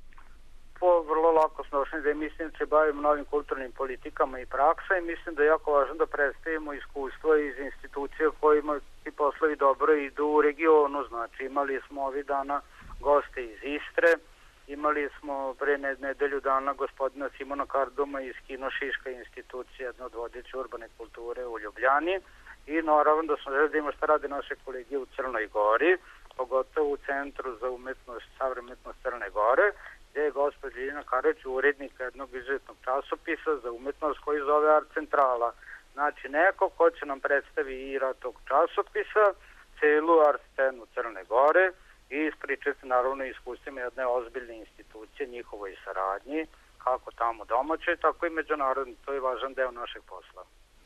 Vrlo lako smo došli da mislim se bavimo novim kulturnim politikama i praksa i mislim da je jako važno da predstavimo iskustva iz institucija kojima ti poslovi dobro idu u regionu. Znači imali smo ovih dana goste iz Istre, imali smo pre nedelju dana gospodina Simona Karduma iz Kino-Šiška institucija, jedna od vodeće urbane kulture u Ljubljani, i naravno da smo želi da imamo šta rade naše kolege u Crnoj Gori, pogotovo u Centru za umetnost, savremenost Crne Gore, gde je gospođa Ljiljana Karadžić, urednika jednog izuzetnog časopisa za umetnost koji zove Art Centrala. Znači neko ko će nam predstavi i rad tog časopisa, celu art scenu Crne Gore i ispričati naravno iskustvima jedne ozbiljne institucije, njihovoj saradnji, kako tamo domaće, tako i međunarodni. To je važan deo našeg posla.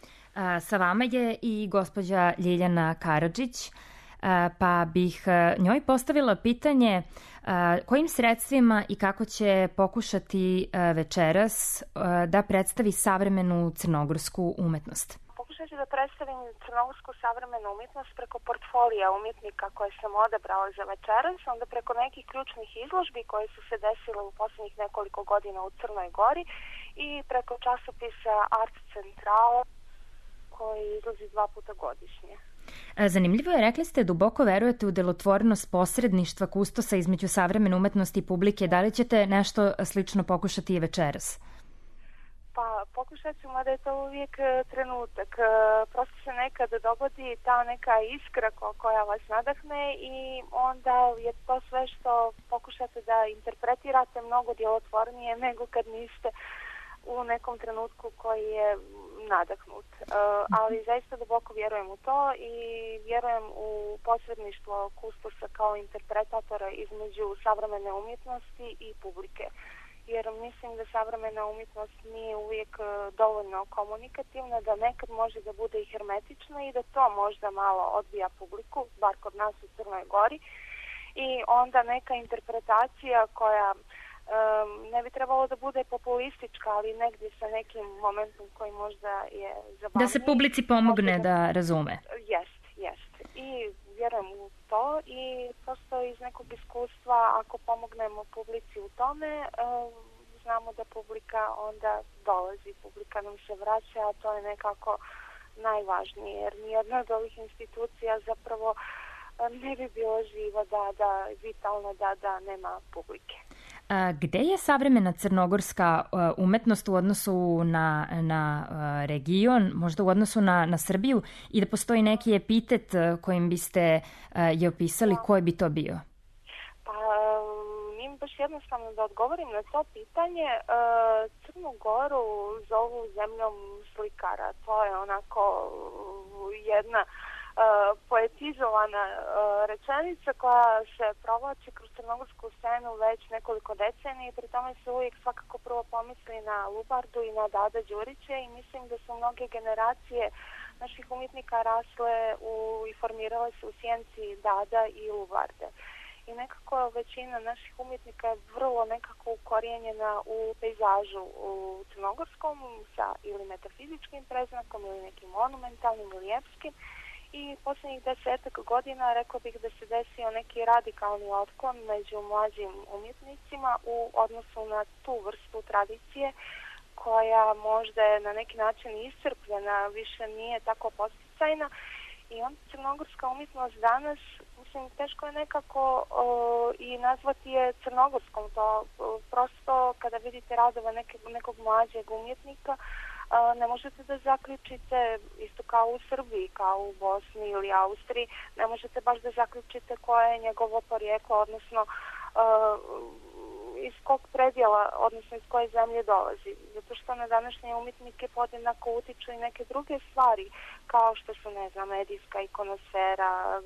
Sa vama je i gospođa Ljiljana Karadžić, pa bih njoj postavila pitanje kojim sredstvima i kako će pokušati večeras da predstavi savremenu crnogorsku umetnost. Pokušat ću da predstavim crnogorsku savremenu umjetnost preko portfolija umjetnika koje sam odabrala za večeras, onda preko nekih ključnih izložbi koje su se desile u posljednjih nekoliko godina u Crnoj Gori i preko časopisa Art Centrala koji izlazi 2 puta godišnje. Zanimljivo je, rekli ste, duboko verujete u delotvornost posredništva kustosa između savremene umetnosti i publike. Da li ćete nešto slično pokušati i večeras? Pa pokušat ću, mada je to uvijek trenutak. Prosto se nekad dogodi ta neka iskra koja vas nadahne i onda je to sve što pokušate da interpretirate mnogo djelotvornije nego kad niste u nekom trenutku koji je nadahnut. Ali zaista duboko vjerujem u to i vjerujem u posredništvo kustosa kao interpretatora između savremene umjetnosti i publike. Jer mislim da savremena umjetnost nije uvijek dovoljno komunikativna, da nekad može da bude i hermetična i da to možda malo odbija publiku, bar kod nas u Crnoj Gori. I onda neka interpretacija koja ne bi trebalo da bude populistička, ali negdje sa nekim momentom koji možda je zabavniji. Da se publici pomogne da razume. Jest. I vjerujem u to i prosto iz nekog iskustva, ako pomognemo publici u tome, znamo da publika onda dolazi, publika nam se vraća, a to je nekako najvažnije, jer nijedna od ovih institucija zapravo ne bi bilo živa, vitalna da nema publike. Gde je savremena crnogorska umetnost u odnosu na region, možda u odnosu na Srbiju, i da postoji neki epitet kojim biste je opisali, koji bi to bio? Pa, nije baš jednostavno da odgovorim na to pitanje. Crnu Goru zovu zemljom slikara. To je onako jedna poetizovana rečenica koja se provlači kroz crnogorsku scenu već nekoliko decenija i pri tome se uvijek svakako prvo pomisli na Lubardu i na Dada Đurića i mislim da su mnoge generacije naših umjetnika rasle i formirale se u sjenci Dada i Lubarde. I nekako većina naših umjetnika je vrlo nekako ukorijenjena u pejzažu u crnogorskom sa ili metafizičkim preznakom ili nekim monumentalnim ili epskim. I posljednjih 10 godina rekao bih da se desio neki radikalni otklon među mlađim umjetnicima u odnosu na tu vrstu tradicije koja možda je na neki način iscrpljena, više nije tako posticajna. I onda crnogorska umjetnost danas, mislim, teško je nekako i nazvati je crnogorskom. To prosto kada vidite radove nekog mlađeg umjetnika, ne možete da zaključite, isto kao u Srbiji, kao u Bosni ili Austriji, ne možete baš da zaključite koje je njegovo porijeklo, odnosno iz kog predjela, odnosno iz koje zemlje dolazi. Zato što na današnje umjetnike podjednako utiču i neke druge stvari, kao što su, ne znam, medijska ikonosfera,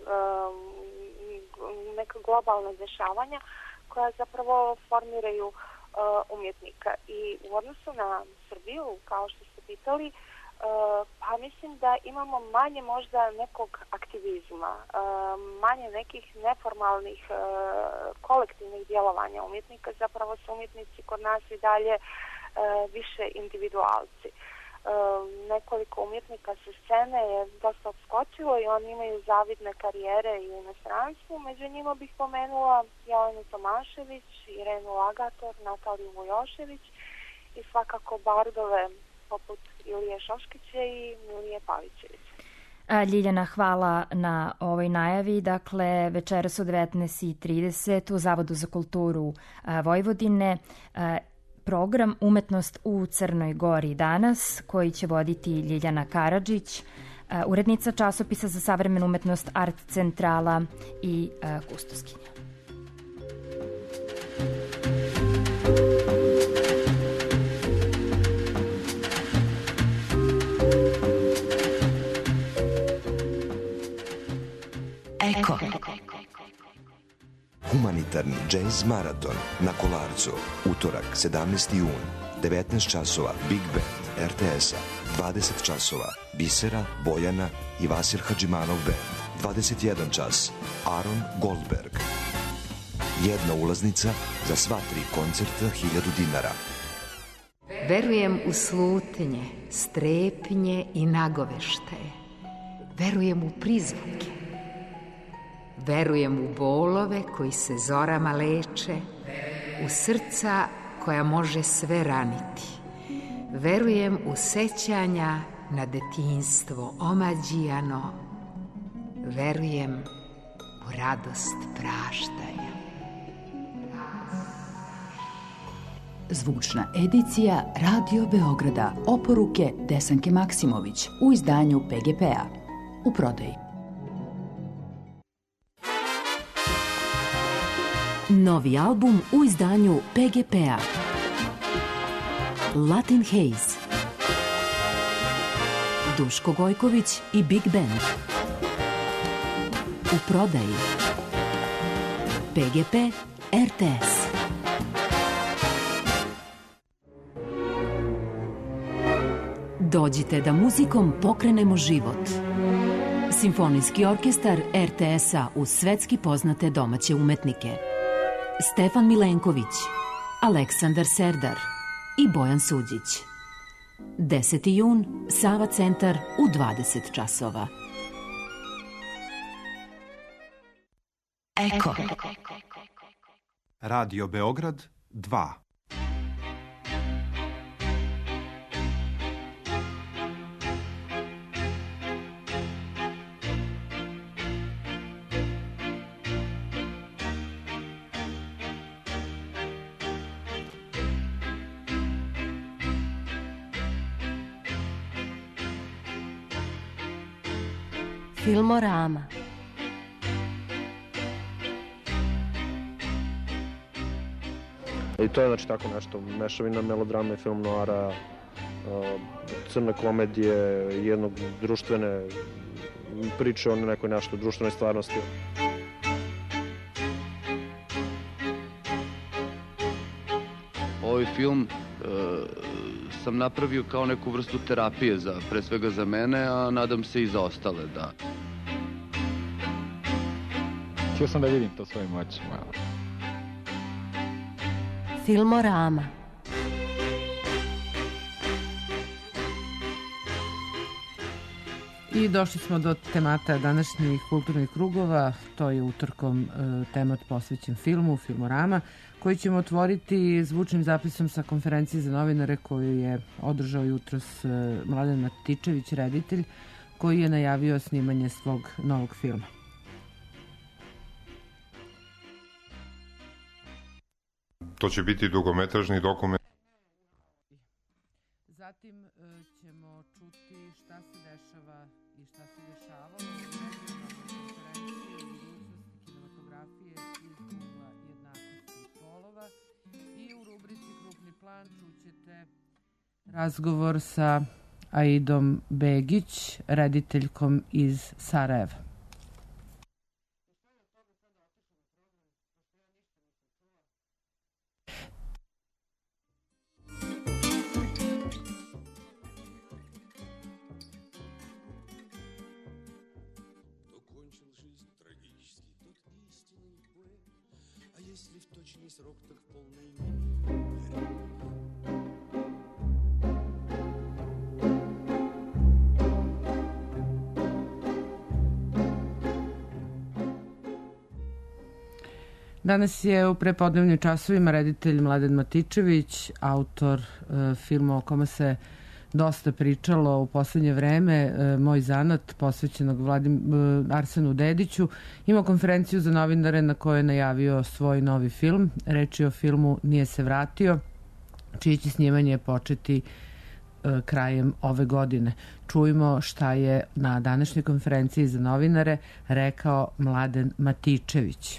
neka globalna dešavanja koja zapravo formiraju umjetnika. I u odnosu na Srbiju, kao što ste pitali, pa mislim da imamo manje možda nekog aktivizma, manje nekih neformalnih kolektivnih djelovanja umjetnika. Zapravo su umjetnici kod nas i dalje više individualci. Nekoliko umjetnika sa scene je dosta odskočilo i oni imaju zavidne karijere i u inostranstvu. Među njima bih pomenula Jelenu Tomašević, Irenu Lagator, Nataliju Vujošević i svakako bardove poput Ilije Šoškića i Milije Pavićevića. Ljiljana, hvala na ovoj najavi. Dakle, večeras u 19:30 u Zavodu za kulturu Vojvodine program Umetnost u Crnoj Gori danas, koji će voditi Ljiljana Karadžić, urednica časopisa za savremenu umetnost Art Centrala i kustoskinja. Eko. Humanitarni džez maraton na Kolarcu. Utorak, 17. jun, 19 časova, Big Band RTS-a, 20 časova, Bisera, Bojana i Vasil Hadžimanov Band, 21 čas, Aron Goldberg. Jedna ulaznica za sva 3 koncerta, 1000 dinara. Verujem u slutnje, strepnje i nagoveštaje. Verujem u prizvuke. Verujem u bolove koji se zorama leče, u srca koja može sve raniti. Verujem u sećanja na detinjstvo omađijano. Verujem u radost praštanja. Zvučna edicija Radio Beograda, oporuke Desanke Maksimović u izdanju PGP-a. U prodaji. Novi album u izdanju PGP-a. Latin Haze. Duško Gojković i Big Band. U prodaji. PGP RTS. Dođite da muzikom pokrenemo život. Simfonijski orkestar RTS-a uz svetski poznate domaće umetnike. Stefan Milenković, Aleksandar Serdar i Bojan Suđić. 10. jun, Sava centar u 20 časova. Eko. Radio Beograd 2. Filmorama. I to je znači tako nešto, mešavina melodrame, film noara, crne komedije, jednog društvene priče o nekoj nešto društvenoj stvarnosti. Ovaj film sam napravio kao neku vrstu terapije, pre svega za mene, a nadam se i za ostale, da. Htio sam da vidim to svojim očima. Filmorama. I došli smo do temata današnjih kulturnih krugova. To je utorkom temat posvećen filmu, Filmorama, koji ćemo otvoriti zvučnim zapisom sa konferencije za novinare koju je održao jutros Mladen Matičević, reditelj, koji je najavio snimanje svog novog filma. To će biti dugometražni dokument. Zatim ćemo čuti šta se dešava i šta se dešavalo u regionalnoj konferenciji o budućnosti kinematografije iz ugla jednakosti polova i u rubrici Krupni plan čućete razgovor sa Aidom Begić, rediteljkom iz Sarajeva. Если в точный срок, так в полной мере. Danas je u prepodnevnim časovima reditelj Mladen Matičević, autor filma o kome se dosta pričalo u poslednje vreme, Moj zanat, posvećenog Arsenu Dediću, imao konferenciju za novinare na kojoj je najavio svoj novi film. Reč je o filmu Nije se vratio, čije će snimanje početi krajem ove godine. Čujmo šta je na današnjoj konferenciji za novinare rekao Mladen Matičević.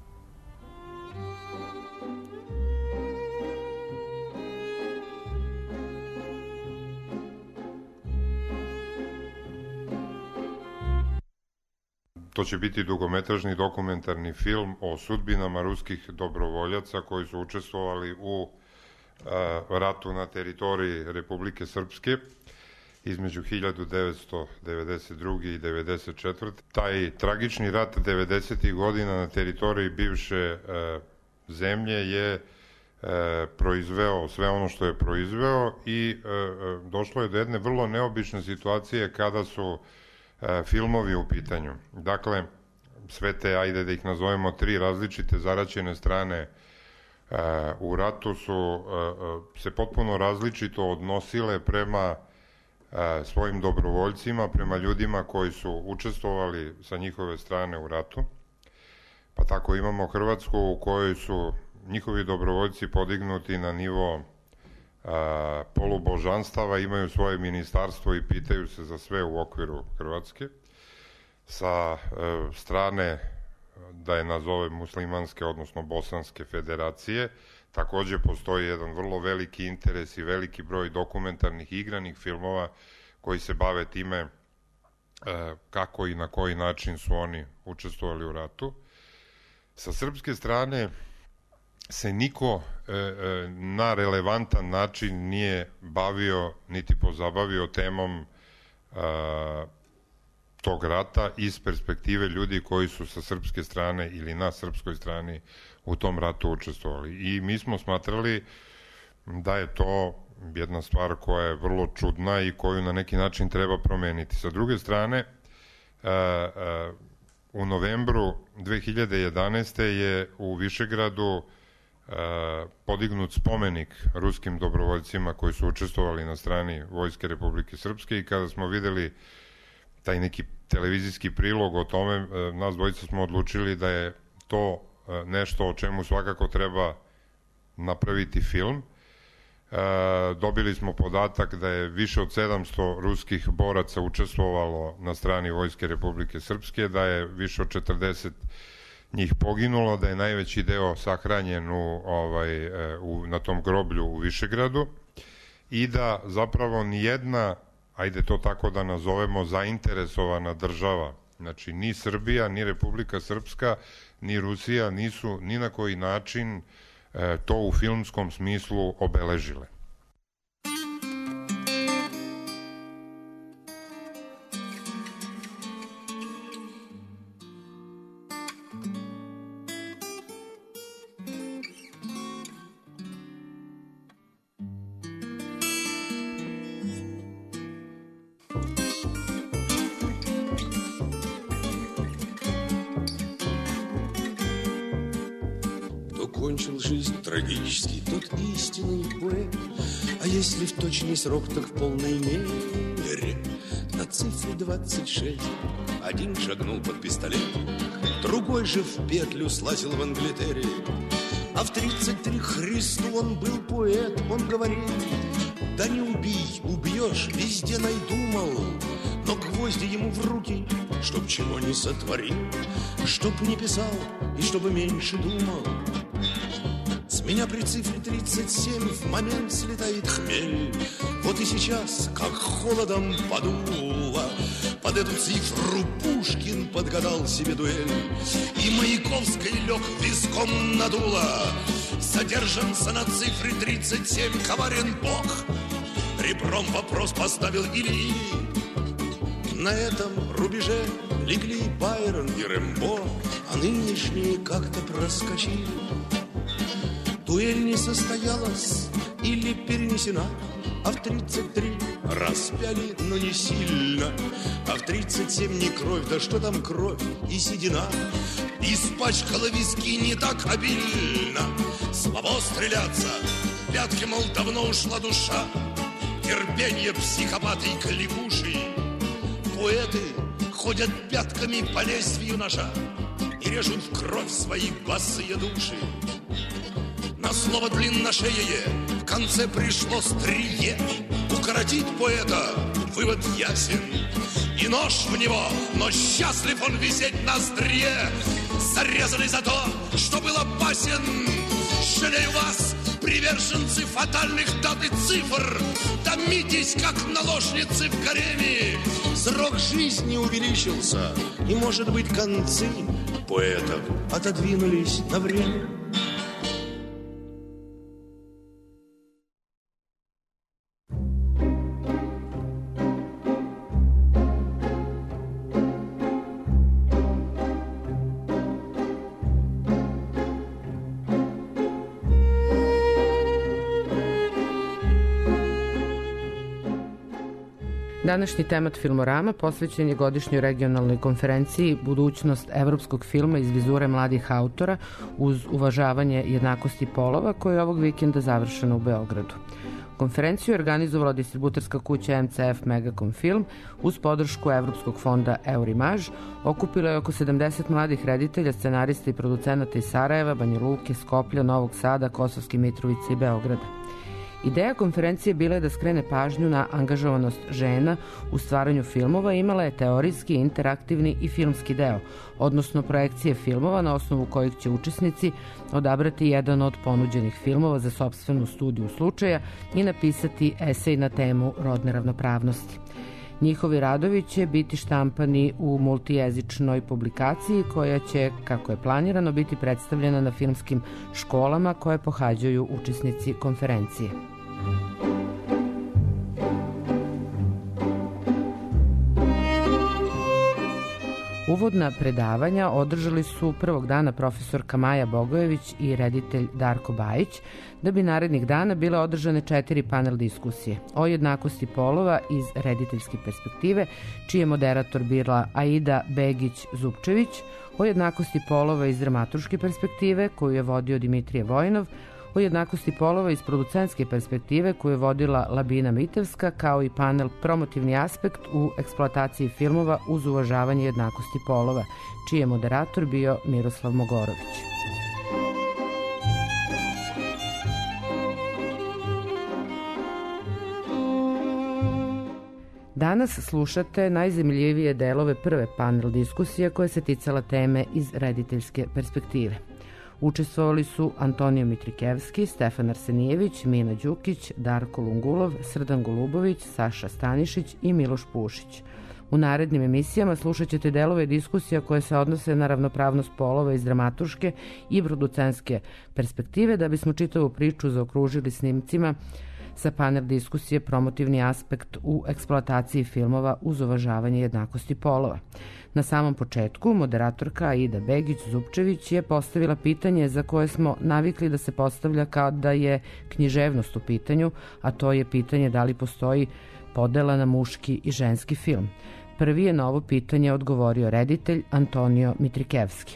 To će biti dugometražni dokumentarni film o sudbinama ruskih dobrovoljaca koji su učestvovali u ratu na teritoriji Republike Srpske između 1992. i 1994. Taj tragični rat 90. godina na teritoriji bivše zemlje je proizveo sve ono što je proizveo i došlo je do jedne vrlo neobične situacije kada su filmovi u pitanju. Dakle, sve te, ajde da ih nazovemo, tri različite zaraćene strane u ratu su se potpuno različito odnosile prema svojim dobrovoljcima, prema ljudima koji su učestvovali sa njihove strane u ratu. Pa tako imamo Hrvatsku u kojoj su njihovi dobrovoljci podignuti na nivo polubožanstava, imaju svoje ministarstvo i pitaju se za sve u okviru Hrvatske. Sa strane, da je nazove muslimanske, odnosno bosanske federacije, takođe postoji jedan vrlo veliki interes i veliki broj dokumentarnih igranih filmova koji se bave time kako i na koji način su oni učestvovali u ratu. Sa srpske strane se niko na relevantan način nije bavio niti pozabavio temom tog rata iz perspektive ljudi koji su sa srpske strane ili na srpskoj strani u tom ratu učestvovali. I mi smo smatrali da je to jedna stvar koja je vrlo čudna i koju na neki način treba promeniti. Sa druge strane, u novembru 2011. je u Višegradu podignut spomenik ruskim dobrovoljcima koji su učestvovali na strani Vojske Republike Srpske i kada smo videli taj neki televizijski prilog o tome, nas dvojica smo odlučili da je to nešto o čemu svakako treba napraviti film. Dobili smo podatak da je više od 700 ruskih boraca učestvovalo na strani Vojske Republike Srpske, da je više od 40 njih poginulo, da je najveći deo sahranjen na tom groblju u Višegradu i da zapravo nijedna, ajde to tako da nazovemo, zainteresovana država, znači ni Srbija, ni Republika Srpska, ni Rusija nisu ni na koji način to u filmskom smislu obeležile. Кончил жизнь трагически тот истинный поэт. А если в точный срок, так в полной мере. На цифре 26 один шагнул под пистолет, другой же в петлю слазил в Англитере. А в 33 Христу он был поэт. Он говорит: Да не убей, убьешь, везде найду, мол. Но гвозди ему в руки, чтоб чего не сотворил, чтоб не писал и чтобы меньше думал. С меня при цифре 37 в момент слетает хмель. Вот и сейчас, как холодом подуло, под эту цифру Пушкин подгадал себе дуэль. И Маяковской лег виском надуло. Задержанца на цифре 37 коварен Бог. Ребром вопрос поставил или на этом рубеже легли Байрон и Рэмбо, а нынешние как-то проскочили. Дуэль не состоялась или перенесена, а в 33 распяли, но не сильно. А в 37 не кровь, да что там кровь и седина. Испачкала виски не так обильно. Слабо стреляться, пятки, мол, давно ушла душа. Терпенье психопаты и кликуши. Поэты ходят пятками по лезвию ножа и режут в кровь свои босые души. На слово длинношеее в конце пришло стрие. Укоротить поэта вывод ясен. И нож в него, но счастлив он висеть на острие. Зарезанный за то, что был опасен. Жалею вас, приверженцы фатальных дат и цифр. Томитесь, как наложницы в гареме. Срок жизни увеличился, и, может быть, концы поэтов отодвинулись на время. Današnji temat Filmorama posvećen je godišnjoj regionalnoj konferenciji Budućnost evropskog filma iz vizure mladih autora uz uvažavanje jednakosti polova koja je ovog vikenda završena u Beogradu. Konferenciju je organizovala distributerska kuća MCF Megacom Film uz podršku Evropskog fonda Eurimaž. Okupilo je oko 70 mladih reditelja, scenarista i producenata iz Sarajeva, Banja Luke, Skoplja, Novog Sada, Kosovske Mitrovice i Beograda. Ideja konferencije bila je da skrene pažnju na angažovanost žena u stvaranju filmova i imala je teorijski, interaktivni i filmski deo, odnosno projekcije filmova na osnovu kojih će učesnici odabrati jedan od ponuđenih filmova za sopstvenu studiju slučaja i napisati esej na temu rodne ravnopravnosti. Njihovi radovi će biti štampani u multijezičnoj publikaciji koja će, kako je planirano, biti predstavljena na filmskim školama koje pohađaju učesnici konferencije. Uvodna predavanja održali su prvog dana profesorka Maja Bogojević i reditelj Darko Bajić, da bi narednih dana bile održane 4 panel diskusije o jednakosti polova iz rediteljske perspektive, čiji je moderator bila Aida Begić-Zupčević, o jednakosti polova iz dramaturške perspektive, koju je vodio Dimitrije Vojinov, o jednakosti polova iz producentske perspektive koju je vodila Labina Mitevska, kao i panel Promotivni aspekt u eksploataciji filmova uz uvažavanje jednakosti polova, čiji je moderator bio Miroslav Mogorović. Danas slušate najzanimljivije delove prve panel diskusije koja se ticala teme iz rediteljske perspektive. Učestvovali su Antonio Mitrikevski, Stefan Arsenijević, Mina Đukić, Darko Lungulov, Srdan Golubović, Saša Stanišić i Miloš Pušić. U narednim emisijama slušat ćete delove diskusija koje se odnose na ravnopravnost polova iz dramaturške i producentske perspektive, da bismo čitavu priču zaokružili snimcima sa panel diskusije Promotivni aspekt u eksploataciji filmova uz uvažavanje jednakosti polova. Na samom početku moderatorka Aida Begić-Zupčević je postavila pitanje za koje smo navikli da se postavlja kao da je književnost u pitanju, a to je pitanje da li postoji podela na muški i ženski film. Prvi je na ovo pitanje odgovorio reditelj Antonio Mitrikevski.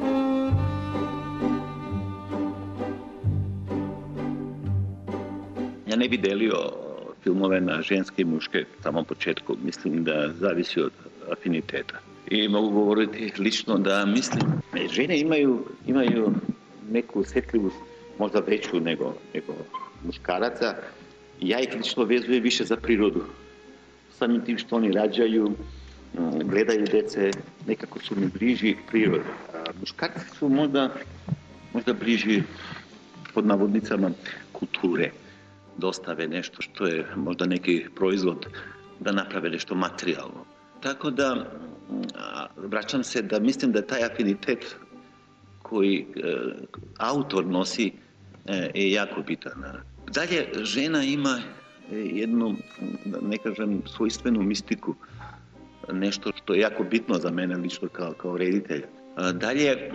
Ja ne bi delio filmove na ženske i muške u samom početku. Mislim da zavisi od afiniteta. I mogu govoriti lično da mislim, žene imaju neku osjetljivost, možda veću nego muškaraca, Ja ih lično vezujem više za prirodu. Samim tim što oni rađaju, gledaju dece, nekako su mi bliži prirode. Muškarci su možda bliži, pod navodnicama, kulture. Dostave nešto što je možda neki proizvod, da naprave nešto materijalno. Tako da, vraćam se da mislim da taj afinitet koji autor nosi je jako bitan. Dalje, žena ima jednu, ne kažem, svojstvenu mistiku, nešto što je jako bitno za mene lično kao reditelja. Dalje,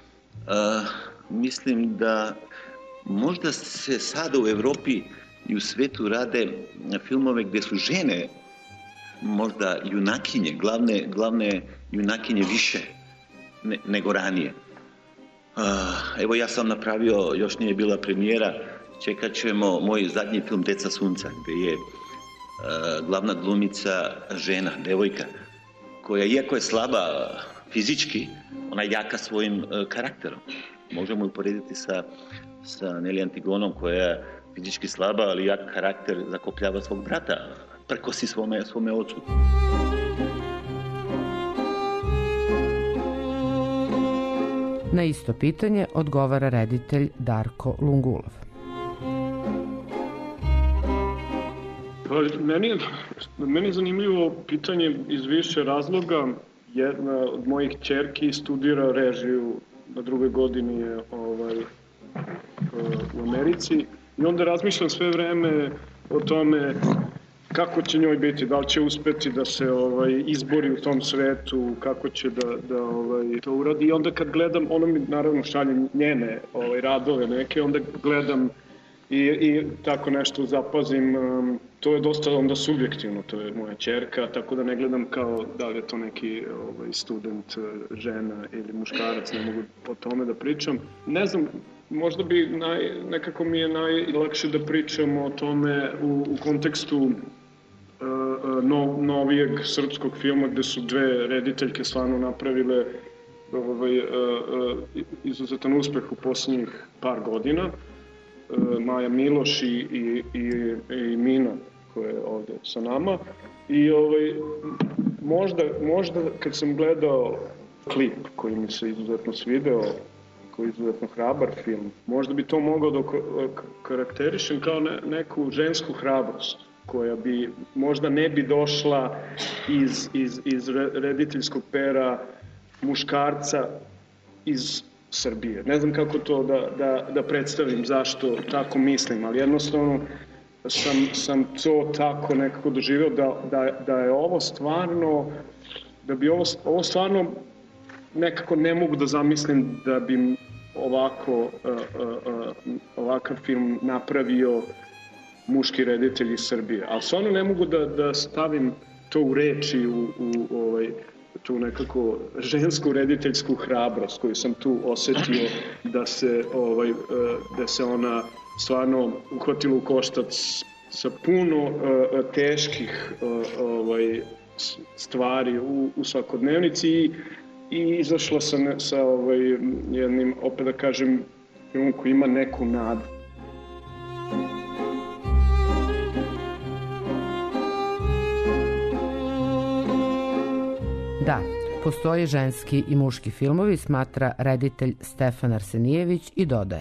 mislim da možda se sada u Evropi i u svetu rade filmove gdje su žene možda junakinje, glavne junakinje više nego ranije. Evo ja sam napravio, još nije bila premijera, čekat ćemo moj zadnji film Deca sunca, gdje je glavna glumica žena, devojka, koja iako je slaba fizički, ona je jaka svojim karakterom. Možemo ju uporediti sa Nelly Antigonom koja je fizički slaba, ali jak karakter, zakopljava svog brata, prkosi svome ocu. Na isto pitanje odgovara reditelj Darko Lungulov. Meni je zanimljivo pitanje iz više razloga. Jedna od mojih ćerki studira režiju, na drugoj godini je u Americi i onda razmišljam sve vreme o tome kako će njoj biti, da li će uspeti da se izbori u tom svetu, kako će da to uradi. I onda kad gledam, ono mi naravno šalje njene radove neke, onda gledam i tako nešto zapazim. To je dosta onda subjektivno, to je moja ćerka, tako da ne gledam kao da li je to neki student, žena ili muškarac, ne mogu o tome da pričam. Ne znam, možda bi nekako mi je najlakše da pričam o tome u kontekstu novijeg srpskog filma gde su dve rediteljke stvarno napravile izuzetan uspeh u posljednjih par godina. Maja Miloš i Mina koja je ovde sa nama. I možda kad sam gledao klip koji mi se izuzetno svideo, koji je izuzetno hrabar film, možda bi to mogao da karakterišem kao neku žensku hrabrost koja bi možda ne bi došla iz rediteljskog pera muškarca iz Srbije. Ne znam kako to da predstavim, zašto tako mislim, ali jednostavno sam to tako nekako doživio da je ovo stvarno, da bi ovo stvarno nekako ne mogu da zamislim da bi ovakav film napravio muški reditelj iz Srbije. Ali stvarno ne mogu da stavim to u reči, u tu nekako žensku rediteljsku hrabrost koju sam tu osetio da se ona stvarno uhvatila u koštac sa puno teških stvari u svakodnevnici i izašla sa jednim, opet da kažem, filmom koji ima neku nadu. Da, postoje ženski i muški filmovi, smatra reditelj Stefan Arsenijević i dodaje.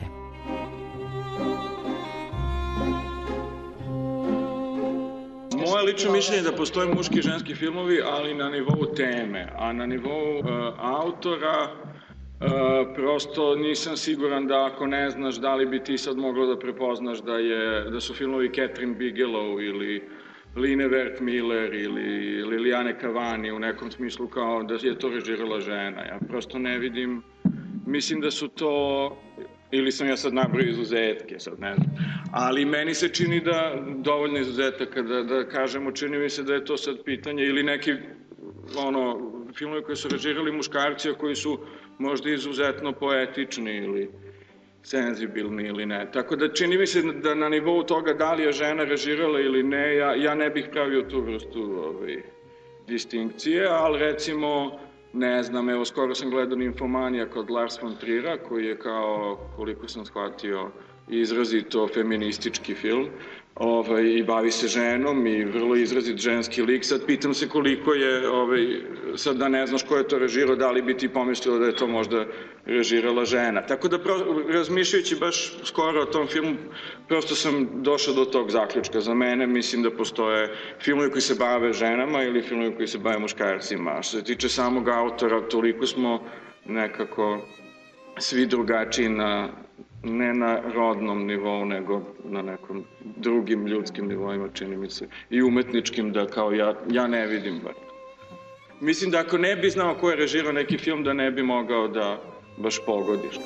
Moje lično mišljenje je da postoje muški i ženski filmovi, ali na nivou teme, a na nivou autora prosto nisam siguran da ako ne znaš da li bi ti sad moglo da prepoznaš da su filmovi Catherine Bigelow ili Line Werth Miller ili Liliane Cavani u nekom smislu kao da je to režirala žena. Ja prosto ne vidim, mislim da su to, ili sam ja sad nabrao izuzetke, sad ne znam, ali meni se čini da dovoljno izuzetaka da kažemo, čini mi se da je to sad pitanje, ili neki filmovi koji su režirali muškarci, a koji su možda izuzetno poetični ili senzibilni ili ne. Tako da čini mi se da na nivou toga da li je žena režirala ili ne, ja ne bih pravio tu vrstu distinkcije, ali recimo, ne znam, evo skoro sam gledao Nymphomania kod Lars von Trier'a, koji je kao, koliko sam shvatio, izrazito feministički film. i bavi se ženom i vrlo izrazit ženski lik. Sad pitam se koliko je, sad da ne znaš ko je to režirao, da li bi ti pomislila da je to možda režirala žena. Tako da razmišljajući baš skoro o tom filmu, prosto sam došao do tog zaključka. Za mene mislim da postoje filmovi koji se bave ženama ili filmovi koji se bave muškarcima. Što se tiče samog autora, toliko smo nekako svi drugačiji ne na rodnom nivou, nego na nekom drugim ljudskim nivoima, čini mi se, i umetničkim, da kao ja ne vidim bar. Mislim da ako ne bi znao ko je režirao neki film, da ne bi mogao da baš pogodiš.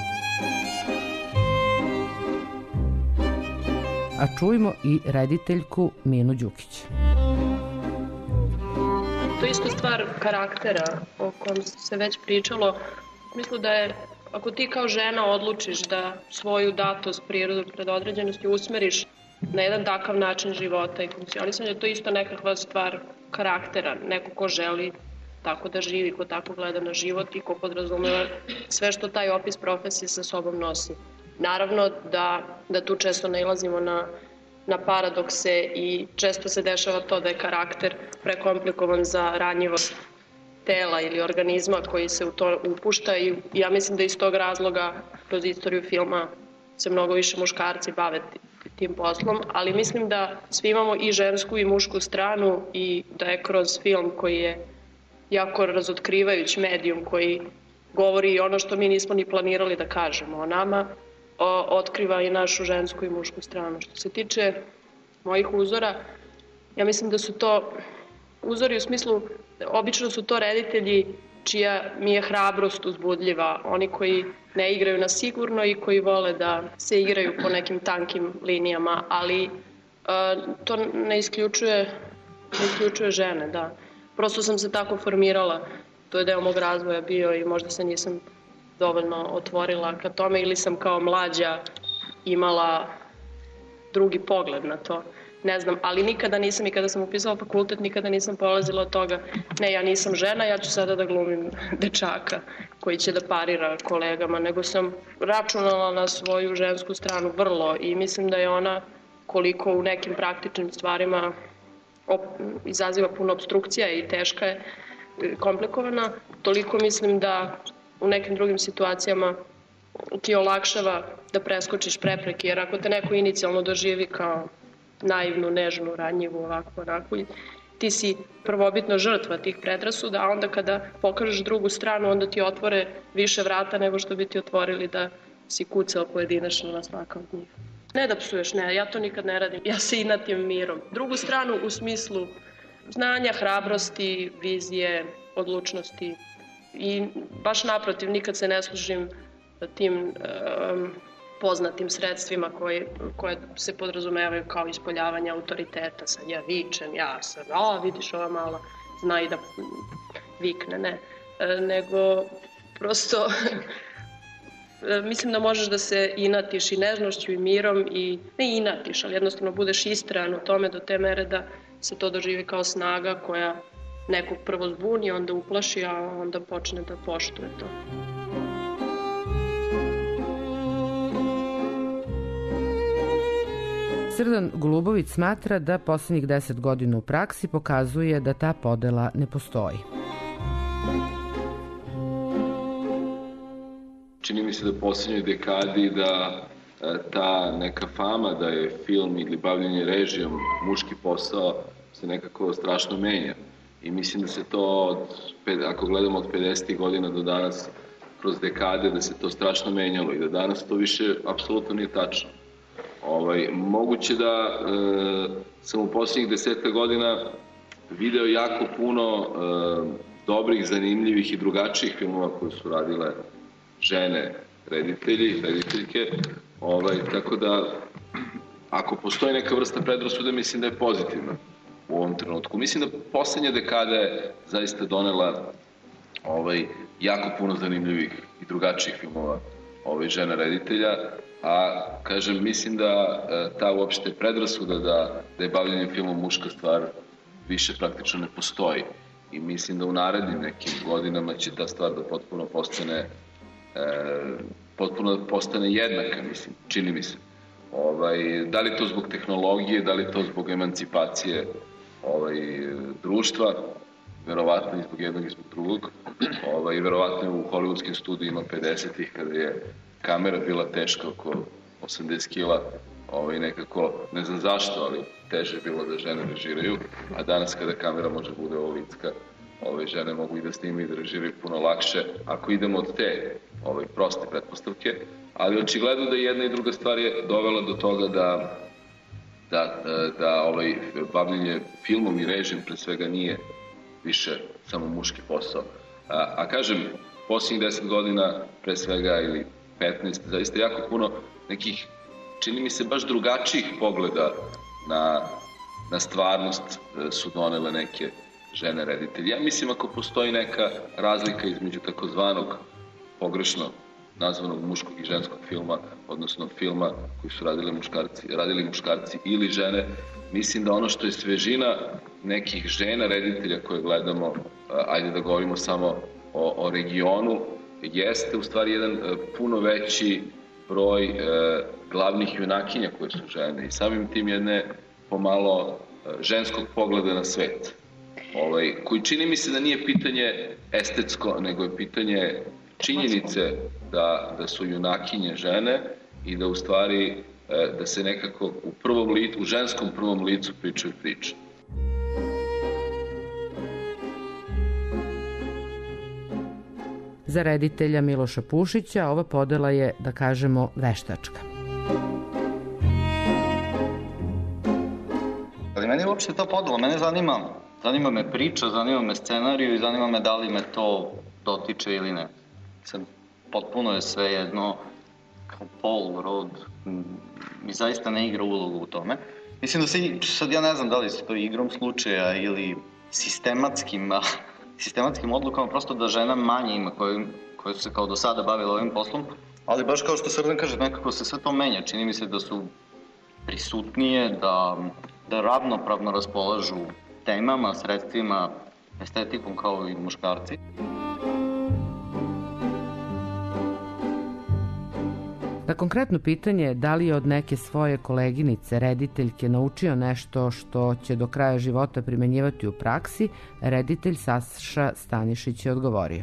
A čujmo i rediteljku Minu Đukić. To je isto stvar karaktera o kom se već pričalo. Mislim da je, ako ti kao žena odlučiš da svoju datost, prirodu, predodređenost usmeriš na jedan takav način života i funkcionisanja, to je isto nekakva stvar karaktera, neko ko želi tako da živi, ko tako gleda na život i ko podrazumeva sve što taj opis profesije sa sobom nosi. Naravno da tu često nailazimo na paradokse i često se dešava to da je karakter prekomplikovan za ranjivost tela ili organizma koji se u to upušta i ja mislim da iz tog razloga kroz istoriju filma se mnogo više muškarci bave tim poslom, ali mislim da svi imamo i žensku i mušku stranu i da je kroz film koji je jako razotkrivajući medijum koji govori ono što mi nismo ni planirali da kažemo o nama, otkriva i našu žensku i mušku stranu. Što se tiče mojih uzora, ja mislim da su to uzori u smislu, obično su to reditelji čija mi je hrabrost uzbudljiva, oni koji ne igraju na sigurno i koji vole da se igraju po nekim tankim linijama, ali to ne isključuje žene, da. Prosto sam se tako formirala, to je deo mog razvoja bio i možda se nisam dovoljno otvorila ka tome ili sam kao mlađa imala drugi pogled na to. Ne znam, ali nikada nisam, i kada sam upisala fakultet, nikada nisam polazila od toga, ne, ja nisam žena, ja ću sada da glumim dečaka koji će da parira kolegama, nego sam računala na svoju žensku stranu vrlo i mislim da je ona, koliko u nekim praktičnim stvarima izaziva puno obstrukcija i teška je, komplikovana, toliko mislim da u nekim drugim situacijama ti olakšava da preskočiš prepreke, jer ako te neko inicijalno doživi kao naivnu, nežnu, ranjivu, ovako, onako, ti si prvobitno žrtva tih predrasuda, a onda kada pokažeš drugu stranu, onda ti otvore više vrata nego što bi ti otvorili da si kucao pojedinačno na svaka od njih. Ne da psuješ, ne, ja to nikad ne radim, ja se inatim mirom. Drugu stranu u smislu znanja, hrabrosti, vizije, odlučnosti i baš naprotiv, nikad se ne služim tim poznatim sredstvima koje se podrazumevaju kao ispoljavanje autoriteta. Sad ja vičem, ja sam, vidiš ova mala, zna i da vikne, ne. Nego prosto mislim da možeš da se inatiš i nežnošću i mirom i ne inatiš, ali jednostavno budeš istrajan u tome do te mere da se to doživi kao snaga koja nekog prvo zbuni, onda uplaši, a onda počne da poštuje to. Srdan Golubović smatra da poslednjih 10 godina u praksi pokazuje da ta podela ne postoji. Čini mi se da u poslednjoj dekadi da ta neka fama da je film ili bavljenje režijom muški posao se nekako strašno menja. I mislim da se to, ako gledamo od 50. godina do danas, kroz dekade, da se to strašno menjalo i da danas to više apsolutno nije tačno. Moguće da sam u posljednjih 10 godina video jako puno dobrih, zanimljivih i drugačijih filmova koje su radile žene, rediteljke, tako da ako postoji neka vrsta predrasude, mislim da je pozitivna u ovom trenutku. Mislim da poslednja dekada je zaista donela jako puno zanimljivih i drugačijih filmova žena reditelja, a kažem, mislim da ta uopšte predrasuda da je bavljenje filmom muška stvar više praktično ne postoji. I mislim da u narednim nekim godinama će ta stvar da potpuno postane jednaka, mislim, čini mi se. Da li to zbog tehnologije, da li to zbog emancipacije društva, verovatno i zbog jednog i zbog drugog. Verovatno u hollywoodskim studijima 50-ih, kada je kamera bila teška oko 80 kila, nekako, ne znam zašto, ali teže je bilo da žene režiraju, a danas kada kamera može bude ovolicka, žene mogu i da snimaju i da režiraju puno lakše, ako idemo od te proste pretpostavke, ali očigledno da jedna i druga stvar je dovela do toga da bavljenje filmom i režijom pre svega nije više samo muški posao. A kažem, posljednjih 10 godina pre svega ili 15, zaista jako puno nekih, čini mi se, baš drugačijih pogleda na stvarnost su donele neke žene reditelji. Ja mislim, ako postoji neka razlika između takozvanog pogrešno nazvanog muškog i ženskog filma, odnosno filma koji su radili muškarci ili žene, mislim da ono što je svežina nekih žena reditelja koje gledamo, ajde da govorimo samo o regionu, jeste u stvari jedan puno veći broj glavnih junakinja koje su žene i samim tim jedne pomalo ženskog pogleda na svet, koji čini mi se da nije pitanje estetsko, nego je pitanje činjenice da su junakinje žene i da u stvari da se nekako u ženskom prvom licu pričaju priče. Za reditelja Miloša Pušića ova podela je, da kažemo, veštačka. Ali meni uopšte to podela, mene zanima me priča, zanima me scenariju i zanima me da li me to dotiče ili ne. Potpuno je sve jedno, kao pol, rod, mi zaista ne igra ulogu u tome. Mislim da sad ja ne znam da li se to igrom slučaja ili sistematskim odlukama, prosto da žena manje ima koje su se kao do sada bavile ovim poslom, ali baš kao što Srdan kaže, nekako se sve to menja. Čini mi se da su prisutnije, da ravnopravno raspolažu temama, sredstvima, estetikom kao i muškarci. Na konkretno pitanje da li je od neke svoje koleginice, rediteljke, naučio nešto što će do kraja života primenjivati u praksi, reditelj Saša Stanišić je odgovorio.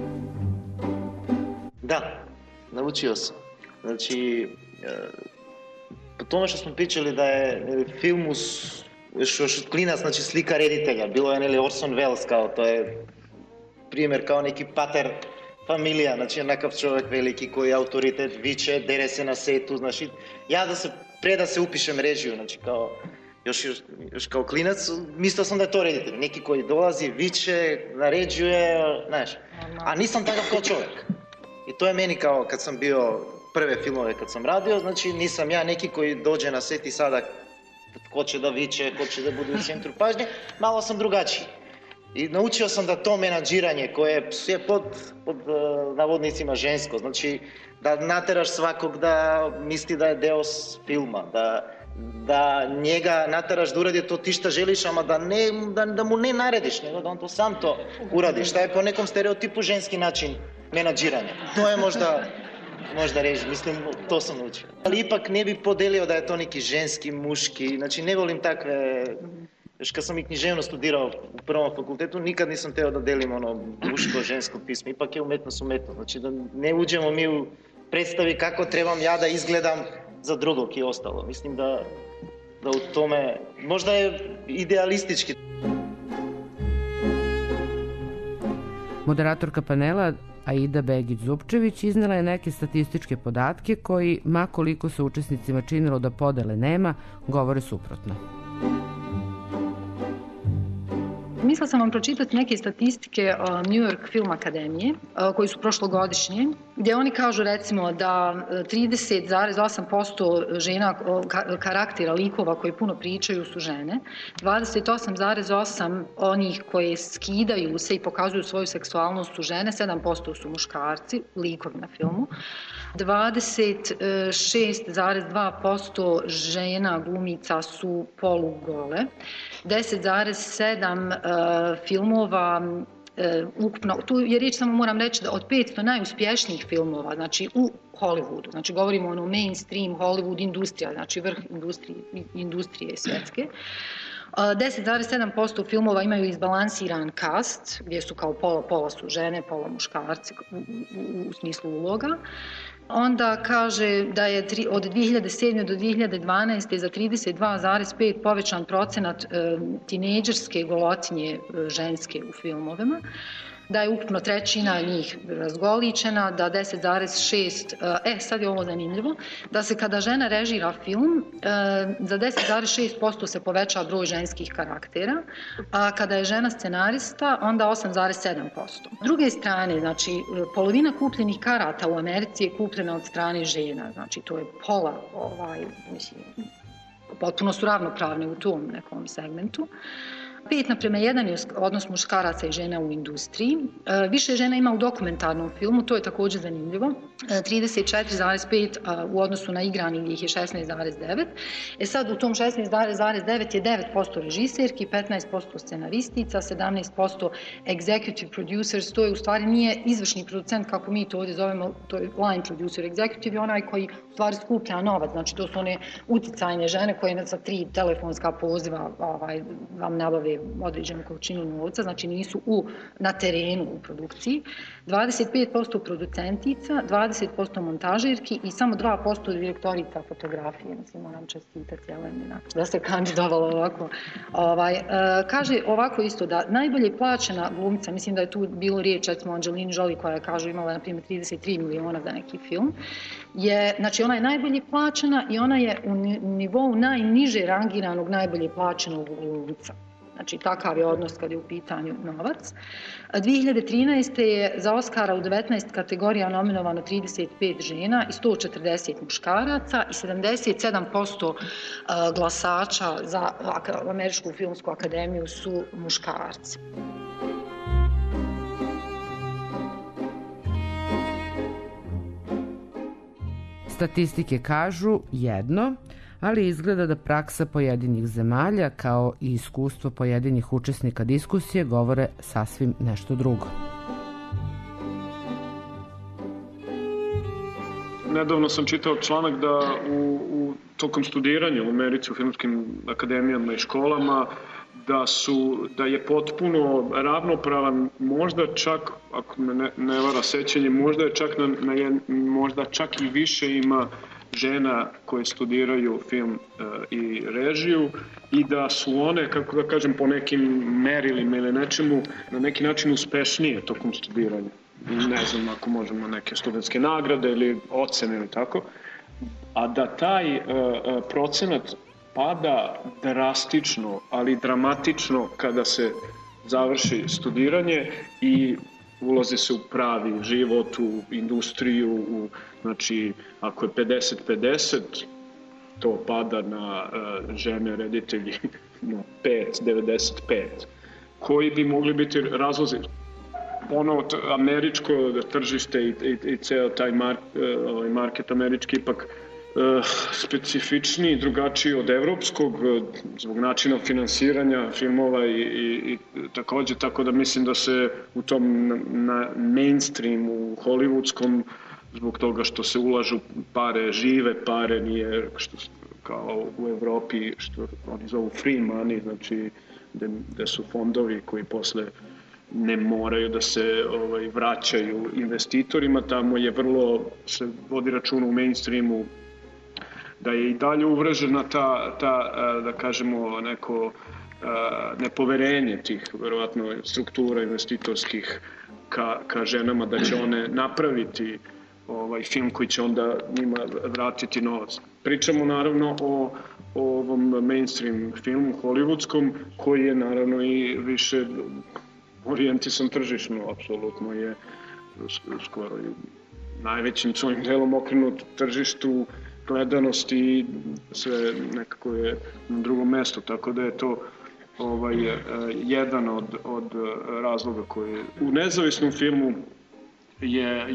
Da, naučio sam. Znači, po tome što smo pričali da je film još od klinac, znači slika reditelja, bilo je Orson Welles, kao to je primjer kao neki pater familija, znači onakav čovjek veliki koji je autoritet, viče, dere se na setu, znači ja pre da se upišem režiju, znači kao još kao klinac, mislio sam da je to reditelj, neki koji dolazi, viče, naređuje, znaš, a nisam takav kao čovjek. I to je meni kao kad sam bio prve filmove kad sam radio, znači nisam ja neki koji dođe na set i sada ko će da viče, ko će da bude u centru pažnje, malo sam drugačiji. I naučio sam da to menadžiranje koje je pod navodnicima žensko, znači da nateraš svakog da misli da je deo filma, da njega nateraš da uradi to ti šta želiš, ama da mu ne narediš, nego da on to sam to uradi, šta je po nekom stereotipu ženski način menadžiranja. To je možda reći, mislim, to sam naučio. Ali ipak ne bih podelio da je to neki ženski, muški, znači ne volim takve. Još kad sam i književnost studirao u prvom fakultetu, nikad nisam teo da delim muško-žensko pismo. Ipak je umetnost. Znači da ne uđemo mi u predstavi kako trebam ja da izgledam za drugog i ostalo. Mislim da u tome možda je idealistički. Moderatorka panela Aida Begić-Zupčević iznela je neke statističke podatke koji, ma koliko se učesnicima činilo da podele nema, govore suprotno. Mislila sam vam pročitati neke statistike New York Film Akademije koji su prošlogodišnje, gdje oni kažu recimo da 30,8% žena karaktera, likova koji puno pričaju su žene, 28,8% onih koje skidaju se i pokazuju svoju seksualnost su žene, 7% su muškarci, likovi na filmu, 26,2% žena glumica su polugole, 10,7% filmova ukupno, tu je riječ, samo moram reći da od 500 najuspješnijih filmova, znači u Hollywoodu, znači govorimo ono mainstream Hollywood industrija, znači vrh industrije svjetske, 10,7% filmova imaju izbalansiran cast, gdje su kao pola su žene, pola muškarci u smislu uloga. Onda kaže da je od 2007. do 2012. za 32,5 povećan procenat tinejdžerske golotinje ženske u filmovima, da je ukupno trećina njih razgoličena, da 10,6, sad je ovo zanimljivo, da se kada žena režira film, za 10,6% se poveća broj ženskih karaktera, a kada je žena scenarista, onda 8,7%. S druge strane, znači, polovina kupljenih karata u Americi je kupljena od strane žena, znači to je pola, mislim, potpuno su ravnopravne u tom nekom segmentu. 5:1 je odnos muškaraca i žena u industriji. Više žena ima u dokumentarnom filmu, to je također zanimljivo. 34,5 u odnosu na igrani ih je 16,9. Sad u tom 16,9 je 9% režiserki, 15% scenaristica, 17% executive producers, to je u stvari nije izvršni producent kako mi to ovdje zovemo, to je line producer. Executive je onaj koji u stvari skuplja novac, znači to su one uticajne žene koje sa 3 telefonska poziva vam nabave određenu količinu novca, znači nisu na terenu u produkciji. 25% producentica, 20% montažirki i samo 2% direktorica fotografije. Mislim, moram čestitati Jelenina da se kandidovala ovako. Kaže ovako isto da najbolje plaćena glumica, mislim da je tu bilo riječ, recimo Angelina Jolie koja je, kažu, imala na primjer 33 miliona za neki film, je, znači ona je najbolje plaćena i ona je u nivou najniže rangiranog najbolje plaćenog glumca. Znači, takav je odnos kad je u pitanju novac. 2013. je za Oscara u 19 kategorija nominovano 35 žena i 140 muškaraca i 77% glasača za Američku filmsku akademiju su muškarci. Statistike kažu jedno, ali izgleda da praksa pojedinih zemalja kao i iskustvo pojedinih učesnika diskusije govore sasvim nešto drugo. Nedavno sam čitao članak da tokom studiranja u Americi u filmskim akademijama i školama da je potpuno ravnopravan, možda čak, ako me ne vara sećanje, možda čak i više ima žena koje studiraju film i režiju i da su one, kako da kažem, po nekim merilima ili nečemu, na neki način uspešnije tokom studiranja. Ne znam ako možemo neke studentske nagrade ili ocene ili tako, a da taj procenat pada drastično, ali dramatično kada se završi studiranje i ulazi se u pravi život, u industriju, znači ako je 50-50, to pada na žene reditelji na 5-95. Koji bi mogli biti razlozi? Ono američko tržište i ceo taj market američki ipak specifičniji, drugačiji od evropskog zbog načina finansiranja filmova i također, tako da mislim da se u tom mainstreamu hollywoodskom, zbog toga što se ulažu pare, žive pare, nije što kao u Evropi što oni zovu free money, znači gde su fondovi koji posle ne moraju da se vraćaju investitorima, tamo je vrlo, se vodi računa u mainstreamu da je i dalje uvrežena ta da kažemo, neko nepoverenje tih, verovatno, struktura investitorskih ka ženama, da će one napraviti film koji će onda njima vratiti novac. Pričamo naravno o ovom mainstream filmu hollywoodskom, koji je naravno i više orijentisan tržišno, apsolutno je skoro i najvećim svojim delom okrenut tržištu, gledanosti i sve nekako je na drugom mjestu, tako da je to jedan od razloga koji u nezavisnom filmu je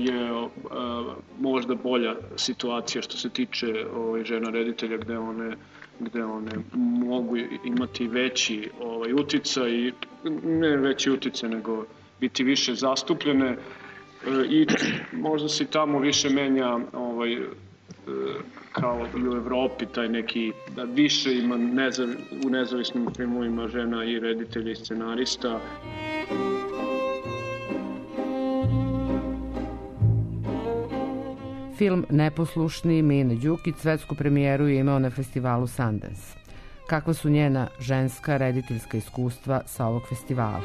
možda bolja situacija što se tiče žena reditelja, gde one mogu imati veći uticaj, ne veći uticaj, nego biti više zastupljene i možda se tamo više menja kao i u Evropi taj neki, da više ima u nezavisnim filmovima žena i reditelja i scenarista. Film Neposlušni Mine Đukić svetsku premijeru je imao na festivalu Sundance. Kakva su njena ženska rediteljska iskustva sa ovog festivala?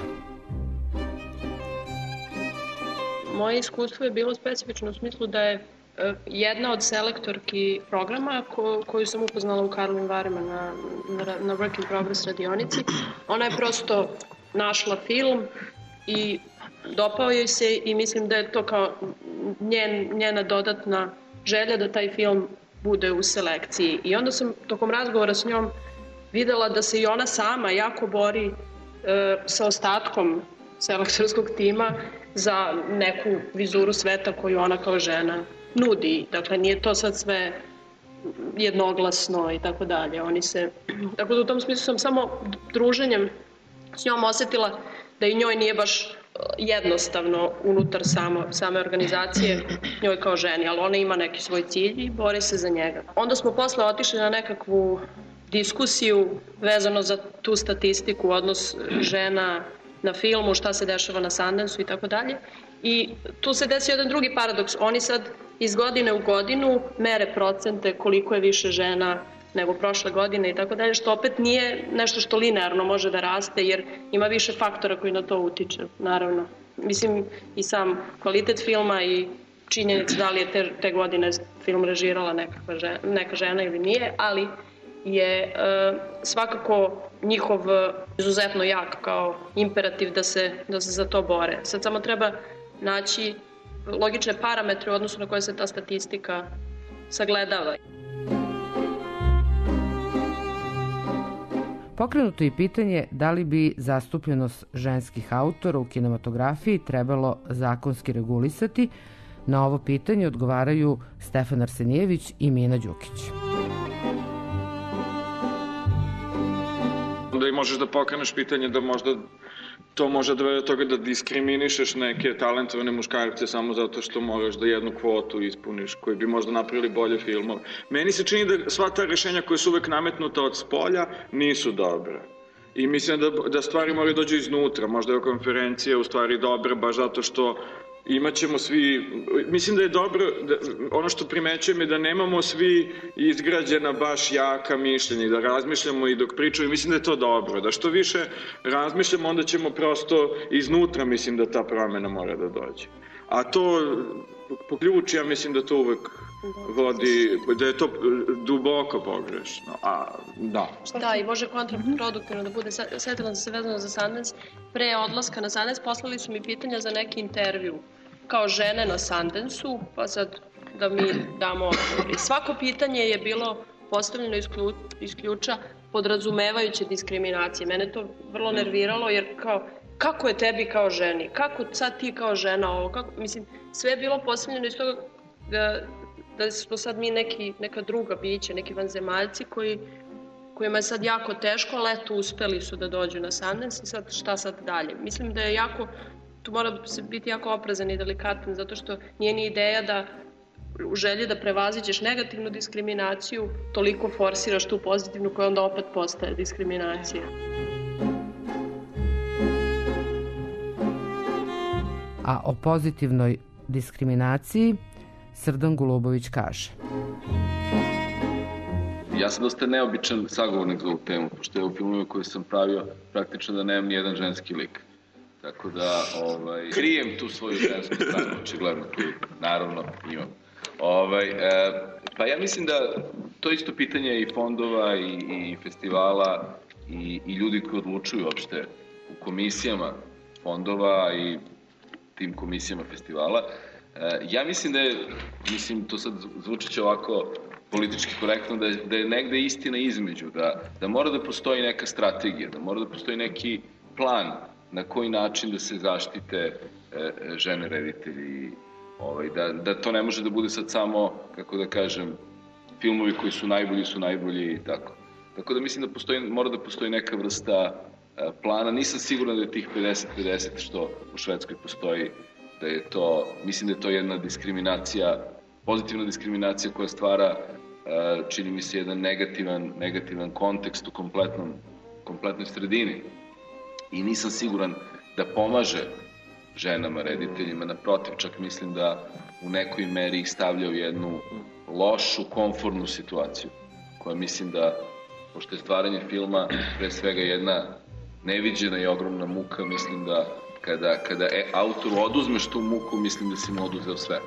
Moje iskustvo je bilo specifično u smislu da je jedna od selektorki programa koju sam upoznala u Karlovim Varima na Work in Progress radionici. Ona je prosto našla film i dopao joj se i mislim da je to kao njena dodatna želja da taj film bude u selekciji. I onda sam tokom razgovora s njom videla da se i ona sama jako bori sa ostatkom selektorskog tima za neku vizuru sveta koju ona kao žena nudi. Dakle, nije to sad sve jednoglasno i tako dalje. Tako da u tom smislu sam samo druženjem s njom osetila da i njoj nije baš jednostavno unutar same organizacije njoj kao ženi, ali ona ima neki svoj cilj i bori se za njega. Onda smo posle otišli na nekakvu diskusiju vezano za tu statistiku, odnos žena na filmu, šta se dešava na Sundance-u i tako dalje. I tu se desi jedan drugi paradoks. Oni sad iz godine u godinu mere procente koliko je više žena nego prošle godine i tako dalje, što opet nije nešto što linearno može da raste, jer ima više faktora koji na to utiče, naravno. Mislim, i sam kvalitet filma i činjenica da li je te godine film režirala neka žena ili nije, ali je svakako njihov izuzetno jak kao imperativ da se za to bore. Sad samo treba naći logične parametre u odnosu na koje se ta statistika sagledava. Pokrenuto je pitanje da li bi zastupljenost ženskih autora u kinematografiji trebalo zakonski regulisati. Na ovo pitanje odgovaraju Stefan Arsenijević i Mina Đukić. Onda i možeš da pokreneš pitanje da možda to može dovede do toga da diskriminišeš neke talentovane muškarce samo zato što moraš da jednu kvotu ispuniš, koji bi možda napravili bolje filmove. Meni se čini da sva ta rešenja koje su uvek nametnuta od spolja nisu dobre. I mislim da stvari moraju dođu iznutra. Možda je konferencija u stvari dobra baš zato što imaćemo svi, mislim da je dobro, ono što primećujem je da nemamo svi izgrađena baš jaka mišljenja i da razmišljamo i dok pričamo, mislim da je to dobro, da što više razmišljamo onda ćemo prosto iznutra, mislim da ta promena mora da dođe. A to po ključu, ja mislim da to uvek vodi, da je to duboko pogrešno. Da, i može kontraproduktivno da bude. Sjetila sam se vezano za Sundance. Pre odlaska na Sundance poslali su mi pitanja za neki intervju kao žene na Sundance-u, pa sad da mi damo odgovor. I svako pitanje je bilo postavljeno iz ključa podrazumevajuće diskriminacije. Mene to vrlo nerviralo jer kao kako je tebi kao ženi, kako sad ti kao žena ovo, mislim, sve je bilo postavljeno iz toga da smo sad mi neka druga bića, neki vanzemaljci kojima je sad jako teško, ali eto, uspeli su da dođu na Sundance i sad šta sad dalje. Mislim da je jako, tu mora se biti jako oprezan i delikatan, zato što nije ni ideja da u želji da prevaziđeš negativnu diskriminaciju, toliko forsiraš tu pozitivnu koja onda opet postaje diskriminacija. A o pozitivnoj diskriminaciji Srdan Golubović kaže: Ja sam dosta neobičan sagovornik za ovu temu, pošto je u filmovima koje sam pravio praktično da nemam nijedan ženski lik. Tako da krijem tu svoju žensku stranu, očigledno, koju naravno imam. Pa ja mislim da to isto pitanje i fondova i festivala i ljudi koji odlučuju uopšte u komisijama fondova i tim komisijama festivala. Ja mislim da je, to sad zvučiće ovako politički korektno, da je negde istina između, da mora da postoji neka strategija, da mora da postoji neki plan na koji način da se zaštite žene reditelji, da to ne može da bude sad samo, kako da kažem, filmovi koji su najbolji i tako. Tako da mislim da mora da postoji neka vrsta plana. Nisam siguran da je tih 50-50 što u Švedskoj postoji, da je to, mislim da je to jedna diskriminacija, pozitivna diskriminacija koja stvara, čini mi se, jedan negativan kontekst u kompletnoj sredini. I nisam siguran da pomaže ženama rediteljima, naprotiv, čak mislim da u nekoj meri ih stavlja u jednu lošu, komfortnu situaciju, koja mislim da, pošto je stvaranje filma pre svega jedna neviđena i ogromna muka, mislim da kada autoru oduzmeš tu muku, mislim da si mu oduzeo sve.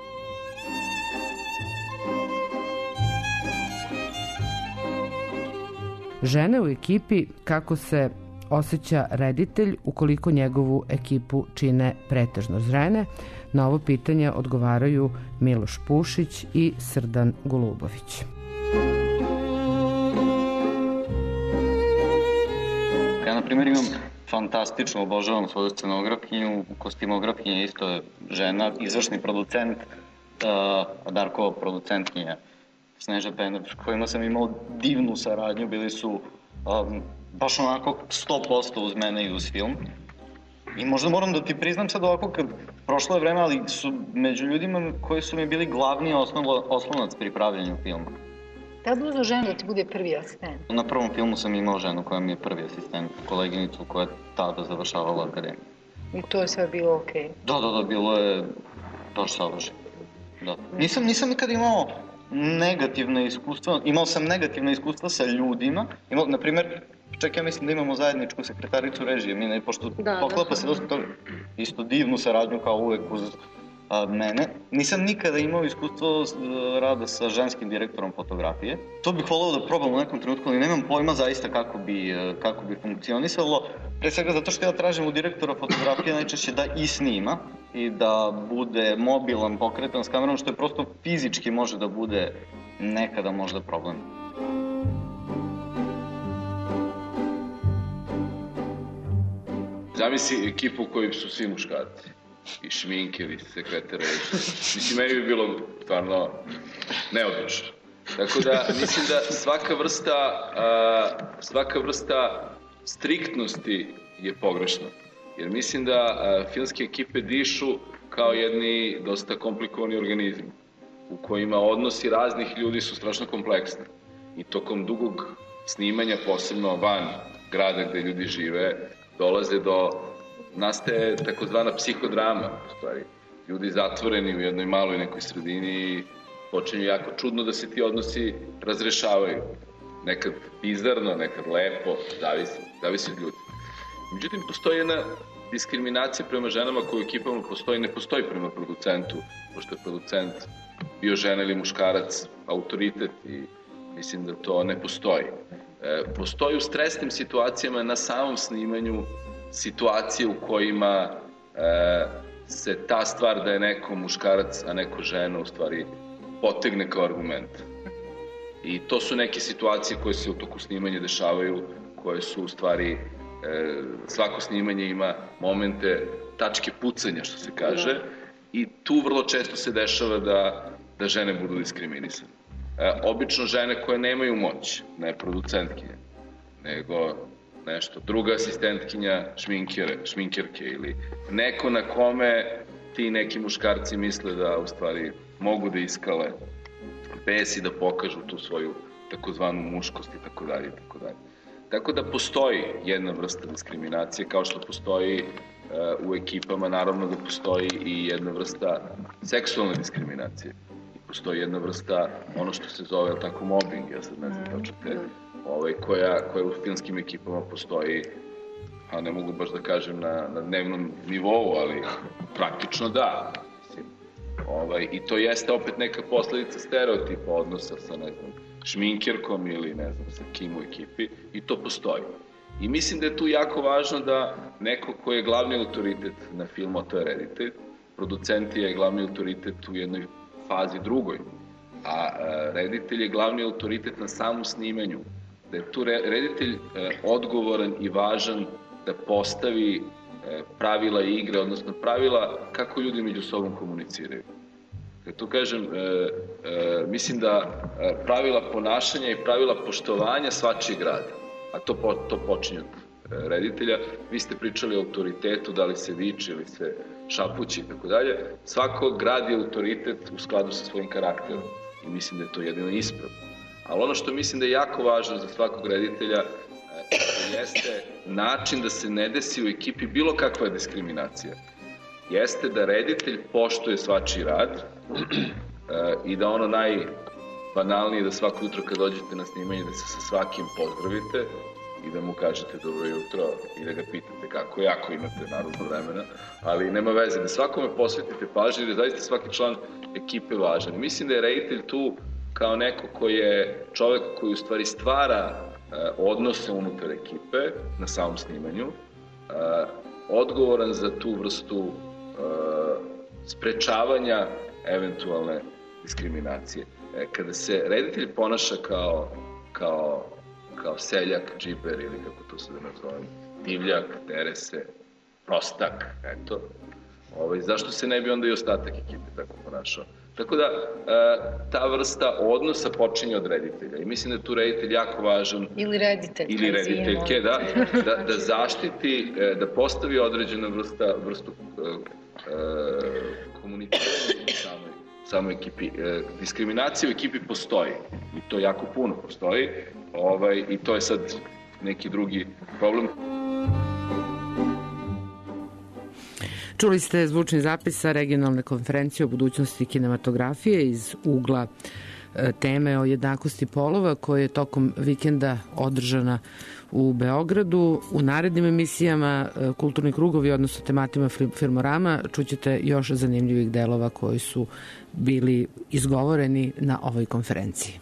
Žene u ekipi, kako se osjeća reditelj ukoliko njegovu ekipu čine pretežno žene? Na ovo pitanje odgovaraju Miloš Pušić i Srdan Golubović. Ja, na primjer, imam fantastično, obožavam svoju scenografkinju, kostimografkinja isto je žena, izvršni producent, Darko producentkinja Sneža Penar, s kojima sam imao divnu saradnju, bili su baš onako 100% uz mene i uz film. I možda moram da ti priznam sad ovako, kad prošlo je vreme, ali su među ljudima koji su mi bili glavni oslonac pri pravljenju filma. Da li uzeo ženu da ti bude prvi asistent? Na prvom filmu sam imao ženu koja mi je prvi asistent, koleginicu koja je tada završavala akademiju. I to je sve bilo okej? Da, bilo je baš savršeno. Da. Nisam nikad imao negativne iskustva, imao sam negativne iskustva sa ljudima, na primjer, čak ja mislim da imamo zajedničku sekretaricu režije, pošto poklapa se dosta toga, isto divnu saradnju kao uvek uz mene. Nisam nikada imao iskustvo rada sa ženskim direktorom fotografije. To bih voleo da probam u nekom trenutku, ali nemam pojma zaista kako bi funkcionisalo. Pre svega zato što ja tražim u direktora fotografije najčešće da i snima i da bude mobilan, pokretan s kamerom, što je prosto fizički može da bude nekada možda problem. Zamisli ekipu u kojoj su svi muškarci. I šminkeri, sekretare. Mislim, meni bi bilo stvarno neodlučno. Tako da, mislim da svaka vrsta striktnosti je pogrešna. Jer mislim da filmske ekipe dišu kao jedni dosta komplikovani organizmi, u kojima odnosi raznih ljudi su strašno kompleksni. I tokom dugog snimanja, posebno van grada gde ljudi žive, nastaje takozvana psihodrama, u stvari. Ljudi zatvoreni u jednoj maloj nekoj sredini i počinju jako čudno da se ti odnosi razrešavaju. Nekad bizarno, nekad lepo, zavisi od ljudi. Međutim, postoji jedna diskriminacija prema ženama koja u ekipama ne postoji prema producentu, pošto je producent bio žena ili muškarac, autoritet i mislim da to ne postoji. Postoji u stresnim situacijama na samom snimanju situacije u kojima se ta stvar da je neko muškarac, a neko žena u stvari potegne kao argument. I to su neke situacije koje se u toku snimanja dešavaju, koje su u stvari, svako snimanje ima momente, tačke pucanja, što se kaže, i tu vrlo često se dešava da žene budu diskriminisane. Obično žene koje nemaju moć, ne producentkinje, nego nešto, druga asistentkinja šminkerke ili neko na kome ti neki muškarci misle da u stvari mogu da iskale bes i da pokažu tu svoju takozvanu muškost i tako dalje. Tako da postoji jedna vrsta diskriminacije, kao što postoji u ekipama, naravno da postoji i jedna vrsta seksualne diskriminacije. Postoji jedna vrsta, ono što se zove tako mobbing, ja sad ne znam tačno koja u filmskim ekipama postoji, a ne mogu baš da kažem na dnevnom nivou, ali praktično da. I to jeste opet neka posledica stereotipa odnosa sa, ne znam, šminkerkom ili ne znam, sa kim u ekipi, i to postoji. I mislim da je tu jako važno da neko ko je glavni autoritet na filmu, a to je reditelj, producent je glavni autoritet u jednoj fazi drugoj, a reditelj je glavni autoritet na samom snimanju, da je tu reditelj odgovoran i važan da postavi pravila igre, odnosno pravila kako ljudi među sobom komuniciraju. Kad to kažem, mislim da pravila ponašanja i pravila poštovanja svačijeg rada, a to počinje od reditelja. Vi ste pričali o autoritetu, da li se viče ili se šapući i tako dalje. Svako gradi autoritet u skladu sa svojim karakterom i mislim da je to jedino ispravno. Ali ono što mislim da je jako važno za svakog reditelja jeste način da se ne desi u ekipi bilo kakva diskriminacija. Jeste da reditelj poštuje svačiji rad i da ono najbanalnije da svako jutro kad dođete na snimanje da se sa svakim pozdravite i da mu kažete dobro jutro i da ga pitate kako je, ako imate naravno vremena, ali nema veze, da svakome posvetite pažnju i da zaista svaki član ekipe važan. Mislim da je reditelj tu kao neko koji je čovek koji u stvari stvara odnose unutar ekipe na samom snimanju, odgovoran za tu vrstu sprečavanja eventualne diskriminacije. Kada se reditelj ponaša kao seljak, džiber ili kako to se da nazovem, divljak, terese, prostak, eto, zašto se ne bi onda i ostatak ekipe tako ponašao? Tako da, ta vrsta odnosa počinje od reditelja i mislim da je tu reditelj jako važan. Ili rediteljke, da zaštiti, da postavi određenu vrstu komuniciranja u samoj ekipi. Diskriminacija u ekipi postoji i to jako puno postoji i to je sad neki drugi problem. Čuli ste zvučni zapis sa regionalne konferencije o budućnosti kinematografije iz ugla teme o jednakosti polova koja je tokom vikenda održana u Beogradu. U narednim emisijama Kulturni krugovi, odnosno tematima Filmorama, čućete još zanimljivih delova koji su bili izgovoreni na ovoj konferenciji.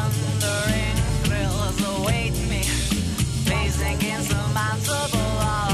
Insurmountable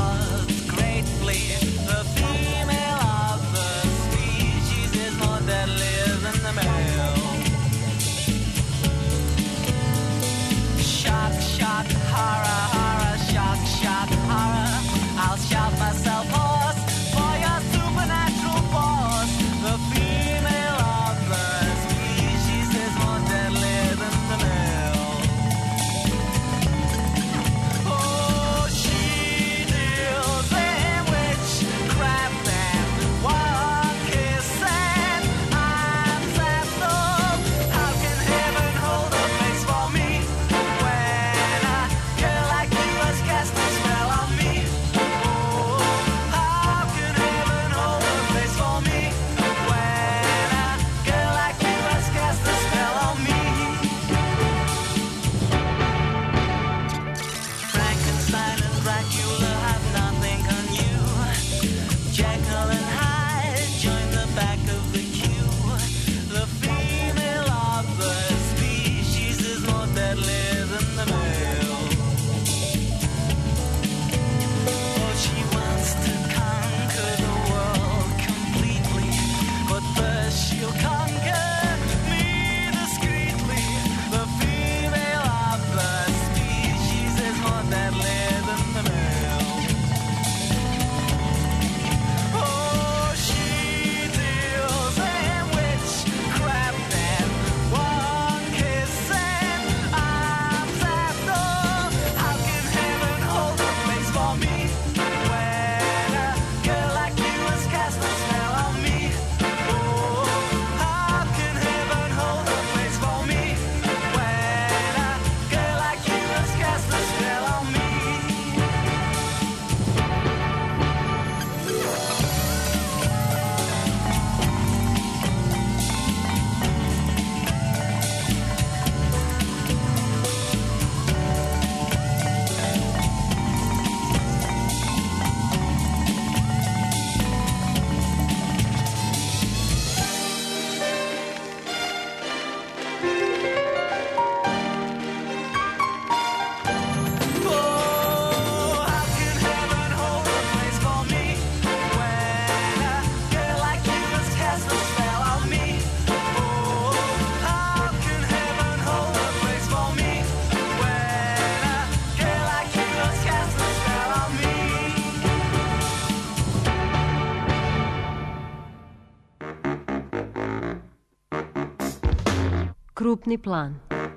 Krupni plan.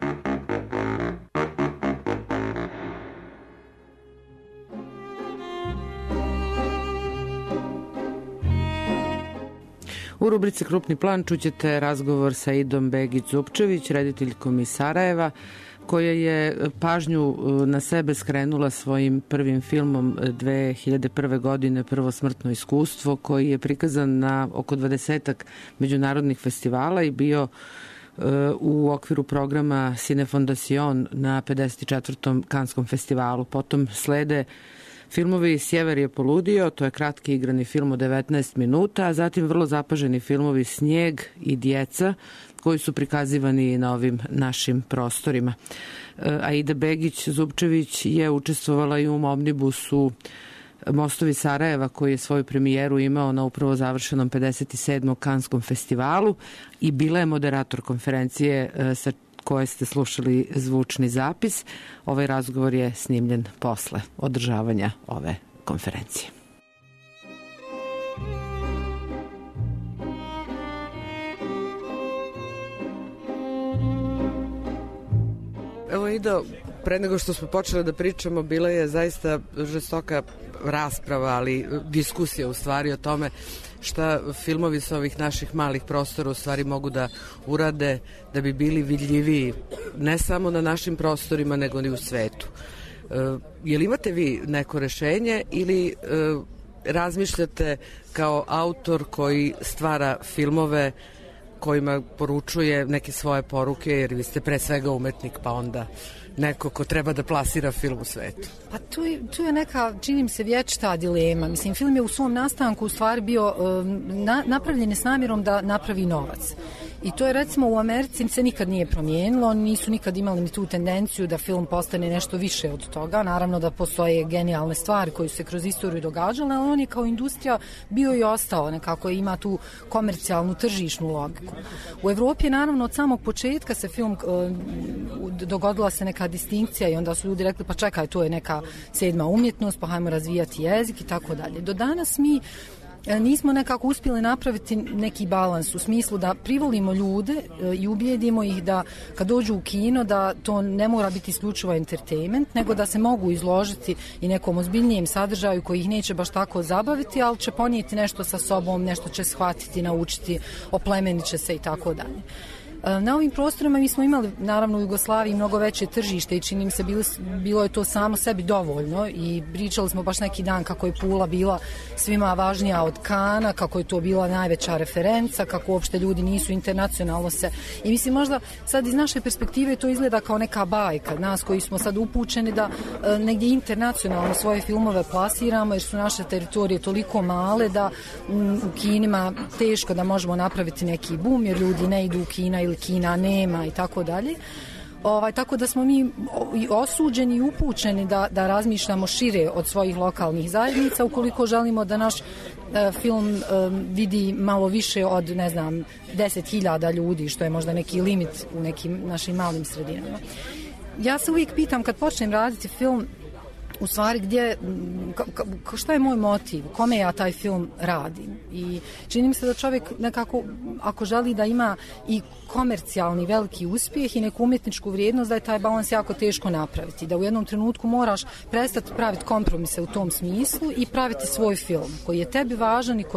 U rubrici Krupni plan čućete razgovor sa Idom Begić-Zupčević, rediteljkom iz Sarajeva, koja je pažnju na sebe skrenula svojim prvim filmom 2001. godine Prvo smrtno iskustvo, koji je prikazan na oko 20-ak međunarodnih festivala i bio u okviru programa Cine Fondacion na 54. Kanskom festivalu. Potom slede filmovi Sjever je poludio, to je kratki igrani film od 19 minuta, a zatim vrlo zapaženi filmovi Snijeg i Djeca, koji su prikazivani na ovim našim prostorima. Aida Begić-Zupčević je učestvovala i u omnibusu Mostovi Sarajeva, koji je svoju premijeru imao na upravo završenom 57. Kanskom festivalu i bila je moderator konferencije sa koje ste slušali zvučni zapis. Ovaj razgovor je snimljen posle održavanja ove konferencije. Evo Ido, pre nego što smo počeli da pričamo, bila je zaista žestoka rasprava, ali diskusija u stvari o tome šta filmovi sa ovih naših malih prostora u stvari mogu da urade da bi bili vidljiviji ne samo na našim prostorima nego i u svetu. Je li imate vi neko rešenje ili razmišljate kao autor koji stvara filmove kojima poručuje neke svoje poruke, jer vi ste pre svega umetnik, pa onda neko ko treba da plasira film u svetu? Pa tu je neka, čini mi se, vječita dilema. Mislim, film je u svom nastanku u stvari bio napravljen s namjerom da napravi novac. I to je, recimo, u Americi se nikad nije promijenilo, nisu nikad imali ni tu tendenciju da film postane nešto više od toga. Naravno da postoje genijalne stvari koje su se kroz istoriju događale, ali on je kao industrija bio i ostao, nekako ima tu komercijalnu tržišnu logiku. U Evropi je naravno od samog početka se film, dogodila se neka distinkcija i onda su ljudi rekli pa čekaj, to je neka 7. umjetnost, pa hajmo razvijati jezik i tako dalje. Do danas mi nismo nekako uspjeli napraviti neki balans u smislu da privolimo ljude i ubijedimo ih da kad dođu u kino da to ne mora biti isključivo entertainment, nego da se mogu izložiti i nekom ozbiljnijem sadržaju koji ih neće baš tako zabaviti, ali će ponijeti nešto sa sobom, nešto će shvatiti, naučiti, oplemenit će se i tako dalje. Na ovim prostorima mi smo imali, naravno, u Jugoslaviji mnogo veće tržište i čini mi se bilo je to samo sebi dovoljno i pričali smo baš neki dan kako je Pula bila svima važnija od Kana, kako je to bila najveća referenca, kako uopšte ljudi nisu internacionalno se. I mislim, možda sad iz naše perspektive to izgleda kao neka bajka, nas koji smo sad upućeni da negdje internacionalno svoje filmove plasiramo, jer su naše teritorije toliko male da u kinima teško da možemo napraviti neki boom, jer ljudi ne idu u kina ili kina nema i tako dalje. Tako da smo mi osuđeni i upućeni da razmišljamo šire od svojih lokalnih zajednica ukoliko želimo da naš film vidi malo više od, 10.000 ljudi, što je možda neki limit u nekim našim malim sredinama. Ja se uvijek pitam kad počnem raditi film, u stvari šta je moj motiv, kome ja taj film radim. I čini mi se da čovjek nekako, ako želi da ima i komercijalni veliki uspjeh i neku umjetničku vrijednost, da je taj balans jako teško napraviti. Da u jednom trenutku moraš prestati praviti kompromise u tom smislu i praviti svoj film koji je tebi važan i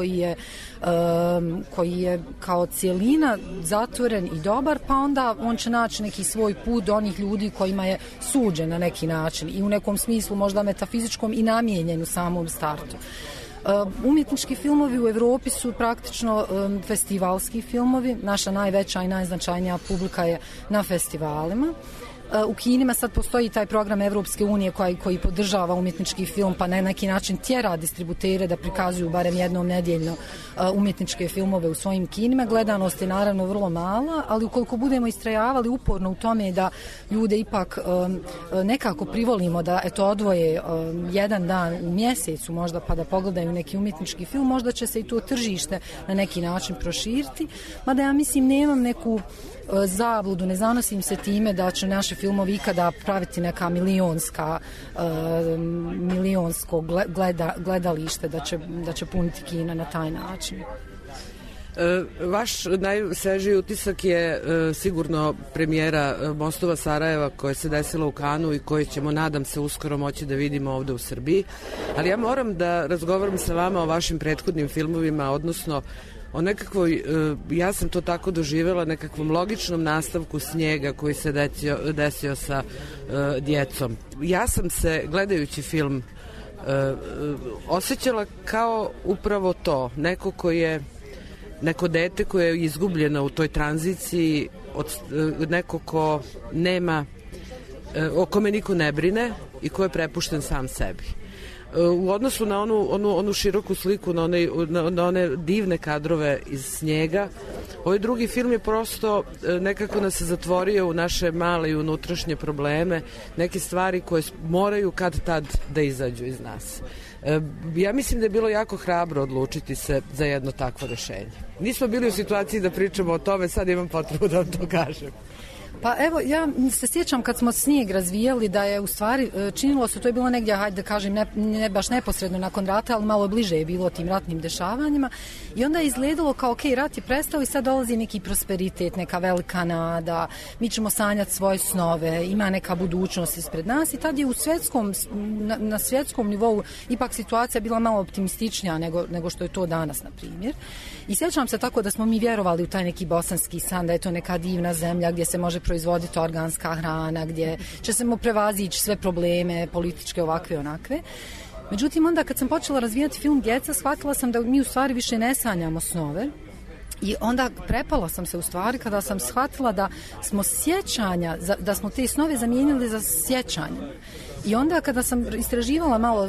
koji je kao cijelina zatvoren i dobar, pa onda on će naći neki svoj put do onih ljudi kojima je suđen na neki način i u nekom smislu možda metafizičkom i namijenjen u samom startu. Umjetnički filmovi u Evropi su praktično festivalski filmovi. Naša najveća i najznačajnija publika je na festivalima. U kinima sad postoji taj program Evropske unije koji podržava umjetnički film, pa na neki način tjera distributere da prikazuju barem jednom nedjeljno umjetničke filmove u svojim kinima. Gledanost je naravno vrlo mala, ali ukoliko budemo istrajavali uporno u tome da ljude ipak nekako privolimo da odvoje jedan dan u mjesecu možda pa da pogledaju neki umjetnički film, možda će se i to tržište na neki način proširiti. Mada ja mislim nemam neku zabludu, ne zanosim se time da će naše filmovi ikada praviti neka milionsko gledalište, da će puniti kina na taj način. Vaš najsvežiji utisak je sigurno premijera Mostova Sarajeva koja se desila u Kanu i koju ćemo, nadam se, uskoro moći da vidimo ovde u Srbiji. Ali ja moram da razgovaram sa vama o vašim prethodnim filmovima, odnosno o nekakvoj, ja sam to tako doživjela, nekakvom logičnom nastavku Snijega koji se desio sa djecom. Ja sam se, gledajući film, osjećala kao upravo to, neko dete koje je izgubljeno u toj tranziciji, neko ko nema, o kome niko ne brine i ko je prepušten sam sebi. U odnosu na onu široku sliku, na one divne kadrove iz Snijega, ovaj drugi film je prosto nekako nas se zatvorio u naše male i unutrašnje probleme, neke stvari koje moraju kad tad da izađu iz nas. Ja mislim da je bilo jako hrabro odlučiti se za jedno takvo rešenje. Nismo bili u situaciji da pričamo o tome, sad imam potrebu da vam to kažem. Pa evo, ja se sjećam kad smo Snijeg razvijali da je u stvari činilo se, to je bilo negdje, hajde da kažem, ne baš neposredno nakon rata, ali malo bliže je bilo tim ratnim dešavanjima i onda je izgledalo kao ok, rat je prestao i sad dolazi neki prosperitet, neka velika nada, mi ćemo sanjati svoje snove, ima neka budućnost ispred nas i tad je na svjetskom nivou ipak situacija bila malo optimističnija nego što je to danas, na primjer. I sjećam se tako da smo mi vjerovali u taj neki bosanski san, da je to neka divna zemlja gdje se može proizvoditi organska hrana, gdje će se prevazići sve probleme, političke, ovakve, onakve. Međutim, onda kad sam počela razvijati film Djeca, shvatila sam da mi u stvari više ne sanjamo snove. I onda prepala sam se u stvari kada sam shvatila da smo sjećanja, da smo te snove zamijenili za sjećanje. I onda kada sam istraživala malo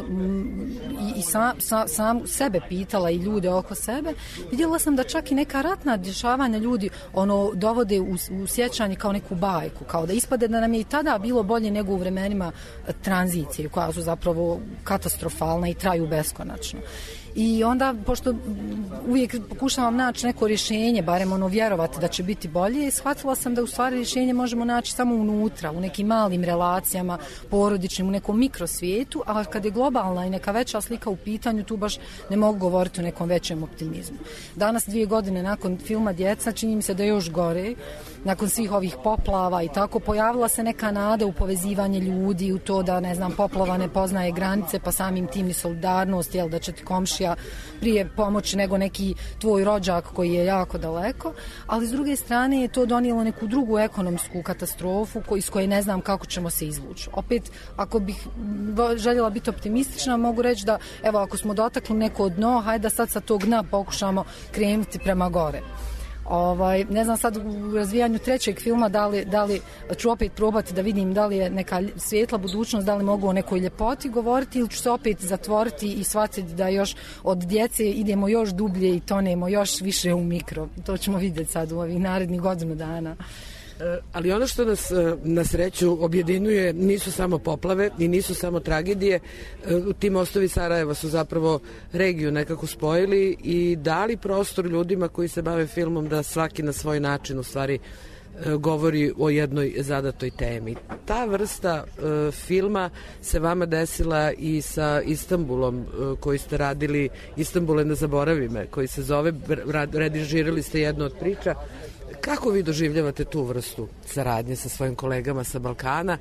i sam sebe pitala i ljude oko sebe, vidjela sam da čak i neka ratna dešavanja ljudi dovode u sjećanje kao neku bajku, kao da ispade da nam je i tada bilo bolje nego u vremenima tranzicije koja su zapravo katastrofalna i traju beskonačno. I onda, pošto uvijek pokušavam naći neko rješenje, barem vjerovati da će biti bolje, shvatila sam da u stvari rješenje možemo naći samo unutra, u nekim malim relacijama, porodičnim, u nekom mikrosvijetu, a kad je globalna i neka veća slika u pitanju, tu baš ne mogu govoriti o nekom većem optimizmu. Danas, 2 godine nakon filma Djeca, čini mi se da je još gore, nakon svih ovih poplava i tako, pojavila se neka nada u povezivanje ljudi, u to da, ne znam, poplava ne poznaje granice, pa samim tim i solidarnost, da će ti komšija prije pomoći nego neki tvoj rođak koji je jako daleko, ali s druge strane je to donijelo neku drugu ekonomsku katastrofu iz koje ne znam kako ćemo se izvući. Opet, ako bih željela biti optimistična, mogu reći da, evo, ako smo dotakli neko dno, hajde da sad sa tog dna pokušamo krenuti prema gore. Ne znam sad u razvijanju trećeg filma da li ću opet probati da vidim da li je neka svijetla budućnost, da li mogu o nekoj ljepoti govoriti ili ću se opet zatvoriti i shvatiti da još od djece idemo još dublje i tonemo još više u mikro. To ćemo vidjeti sad u ovih narednih godinu dana. Ali ono što nas na sreću objedinjuje nisu samo poplave i nisu samo tragedije. Ti mostovi Sarajeva su zapravo regiju nekako spojili i dali prostor ljudima koji se bave filmom da svaki na svoj način u stvari govori o jednoj zadatoj temi. Ta vrsta filma se vama desila i sa Istanbulom koji ste radili, Istanbule ne zaboravi me, koji se zove, režirali ste jednu od priča. Kako vi doživljavate tu vrstu saradnje sa svojim kolegama sa Balkana?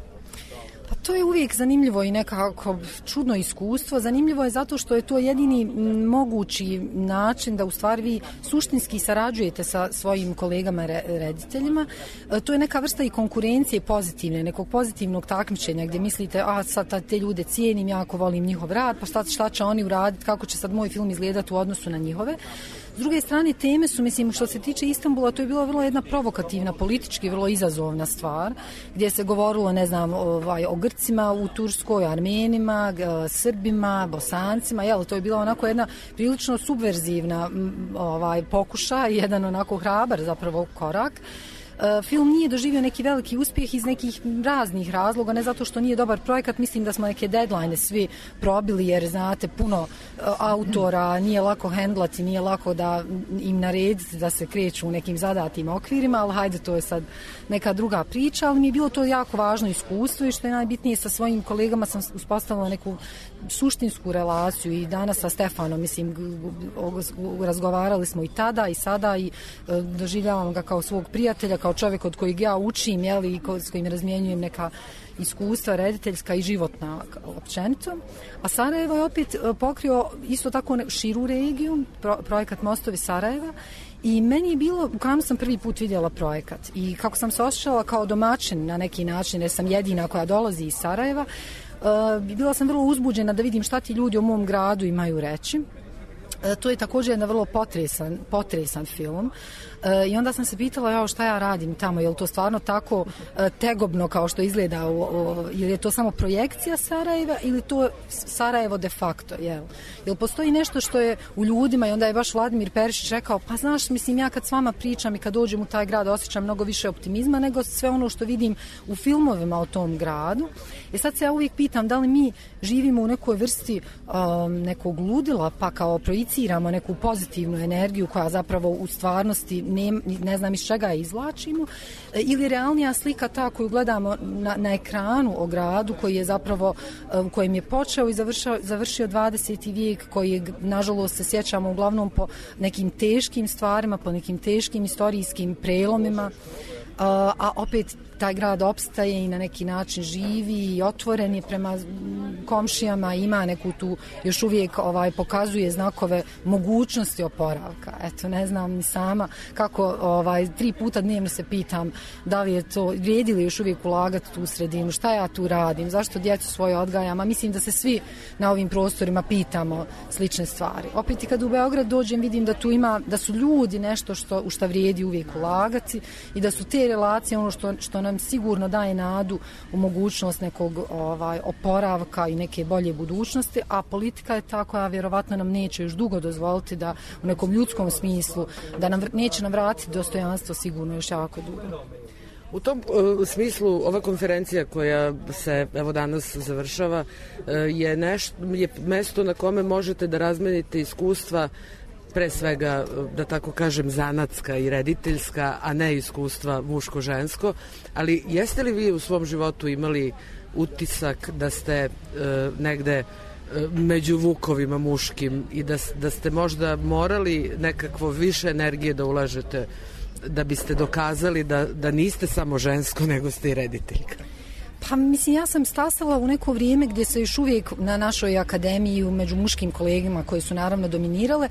Pa to je uvijek zanimljivo i nekako čudno iskustvo. Zanimljivo je zato što je to jedini mogući način da u stvari vi suštinski sarađujete sa svojim kolegama rediteljima. To je neka vrsta i konkurencije pozitivne, nekog pozitivnog takmičenja gdje mislite, sad te ljude cijenim, jako volim njihov rad, pa šta će oni uraditi, kako će sad moj film izgledati u odnosu na njihove. S druge strane, teme su, mislim, što se tiče Istanbula, to je bila vrlo jedna provokativna, politički vrlo izazovna stvar, gdje se govorilo, ne znam, o Grcima u Turskoj, Armenima, Srbima, Bosancima, to je bila onako jedna prilično subverzivna pokušaj, jedan onako hrabar zapravo korak. Film nije doživio neki veliki uspjeh iz nekih raznih razloga, ne zato što nije dobar projekat, mislim da smo neke deadline svi probili, jer znate, puno autora nije lako hendlati, nije lako da im narediti da se kreću u nekim zadatim okvirima, ali hajde, to je sad neka druga priča, ali mi je bilo to jako važno iskustvo i što je najbitnije, sa svojim kolegama sam uspostavila neku suštinsku relaciju i danas sa Stefanom, mislim, razgovarali smo i tada i sada i doživljavam ga kao svog prijatelja, kao čovjek od kojeg ja učim, jeli, i s kojim razmjenjujem neka iskustva rediteljska i životna općenito. A Sarajevo je opet pokrio isto tako širu regiju, projekat Mostovi Sarajeva, i meni je bilo, u Kanu sam prvi put vidjela projekat i kako sam se osjećala kao domaćin na neki način, jer sam jedina koja dolazi iz Sarajeva, bila sam vrlo uzbuđena da vidim šta ti ljudi u mom gradu imaju reći. To je također jedan vrlo potresan film. I onda sam se pitala šta ja radim tamo, je li to stvarno tako tegobno kao što izgleda, ili je to samo projekcija Sarajeva ili to Sarajevo de facto, jel postoji nešto što je u ljudima, i onda je baš Vladimir Perišić rekao, pa znaš, mislim, ja kad s vama pričam i kad dođem u taj grad osjećam mnogo više optimizma nego sve ono što vidim u filmovima o tom gradu. I sad se ja uvijek pitam da li mi živimo u nekoj vrsti nekog ludila, pa kao projiciramo neku pozitivnu energiju koja zapravo u stvarnosti ne znam iz čega je izvlačimo, ili realnija slika ta koju gledamo na ekranu o gradu koji je zapravo, u kojem je počeo i završio 20. vijek, koji nažalost se sjećamo uglavnom po nekim teškim stvarima, po nekim teškim istorijskim prelomima, a opet taj grad opstaje i na neki način živi i otvoren je prema komšijama, ima neku tu, još uvijek pokazuje znakove mogućnosti oporavka. Eto, ne znam ni sama kako 3 puta dnevno se pitam da li je to, vrijedi li još uvijek ulagati tu sredinu, šta ja tu radim, zašto djecu svoje odgajam, a mislim da se svi na ovim prostorima pitamo slične stvari. Opet i kad u Beograd dođem vidim da tu ima, da su ljudi nešto u šta vrijedi uvijek ulagati i da su te relacije ono što nam sigurno daje nadu u mogućnost nekog oporavka i neke bolje budućnosti, a politika je ta koja vjerovatno nam neće još dugo dozvoliti da u nekom ljudskom smislu, da neće nam vratiti dostojanstvo sigurno još jako dugo. U tom smislu ova konferencija koja se evo danas završava je mesto na kome možete da razmenite iskustva, pre svega, da tako kažem, zanatska i rediteljska, a ne iskustva muško-žensko, ali jeste li vi u svom životu imali utisak da ste negde među vukovima muškim i da ste možda morali nekakvo više energije da ulažete da biste dokazali da niste samo žensko, nego ste i rediteljka? Pa mislim, ja sam stasala u neko vrijeme gdje se još uvijek na našoj akademiji među muškim kolegama koji su naravno dominirale,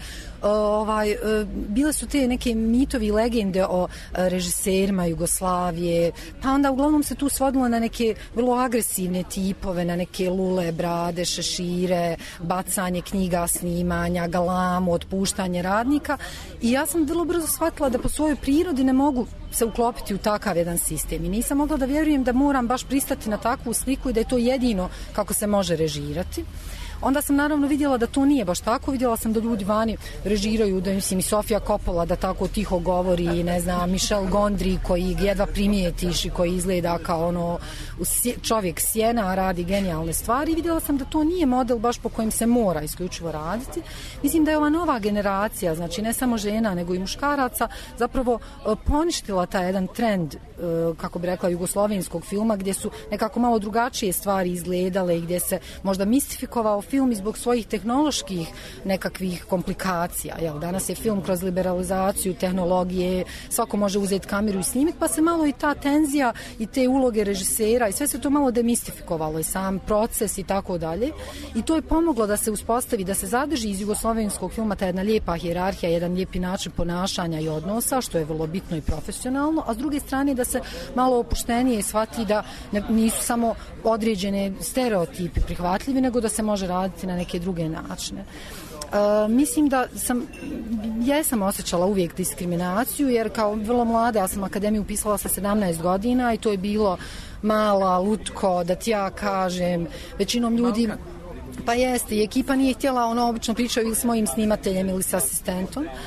bile su te neke mitovi i legende o režiserima Jugoslavije, pa onda uglavnom se tu svodilo na neke vrlo agresivne tipove, na neke lule, brade, šešire, bacanje knjiga, snimanja, galamu, otpuštanje radnika, i ja sam vrlo brzo shvatila da po svojoj prirodi ne mogu se uklopiti u takav jedan sistem i nisam mogla da vjerujem da moram baš pristati na takvu sliku i da je to jedino kako se može režirati. Onda sam naravno vidjela da to nije baš tako, vidjela sam da ljudi vani režiraju, da mislim i Sofia Coppola da tako tiho govori, ne znam, Michel Gondry koji jedva primijetiš i koji izgleda kao čovjek sjena, a radi genijalne stvari, i vidjela sam da to nije model baš po kojem se mora isključivo raditi. Mislim da je ova nova generacija, znači ne samo žena nego i muškaraca, zapravo poništila taj jedan trend, kako bi rekla, jugoslovenskog filma, gdje su nekako malo drugačije stvari izgledale i gdje se možda mistifikovao film i zbog svojih tehnoloških nekakvih komplikacija. Danas je film kroz liberalizaciju tehnologije, svako može uzeti kameru i snimiti, pa se malo i ta tenzija i te uloge režisera i sve se to malo demistifikovalo i sam proces i tako dalje. I to je pomoglo da se uspostavi, da se zadrži iz jugoslovenskog filma ta jedna lijepa hijerarhija, jedan lijepi način ponašanja i odnosa, što je vrlo bitno i profesionalno, a s druge strane da se malo opuštenije shvati da nisu samo određene stereotipi prihvatljivi, nego da se može raditi na neke druge načine. Mislim da jesam osjećala uvijek diskriminaciju, jer kao vrlo mlada, ja sam akademiju upisala sa 17 godina i to je bilo mala, lutko, da ti ja kažem, većinom ljudi... Pa jeste, i ekipa nije htjela, obično pričaju ili s mojim snimateljem ili s asistentom.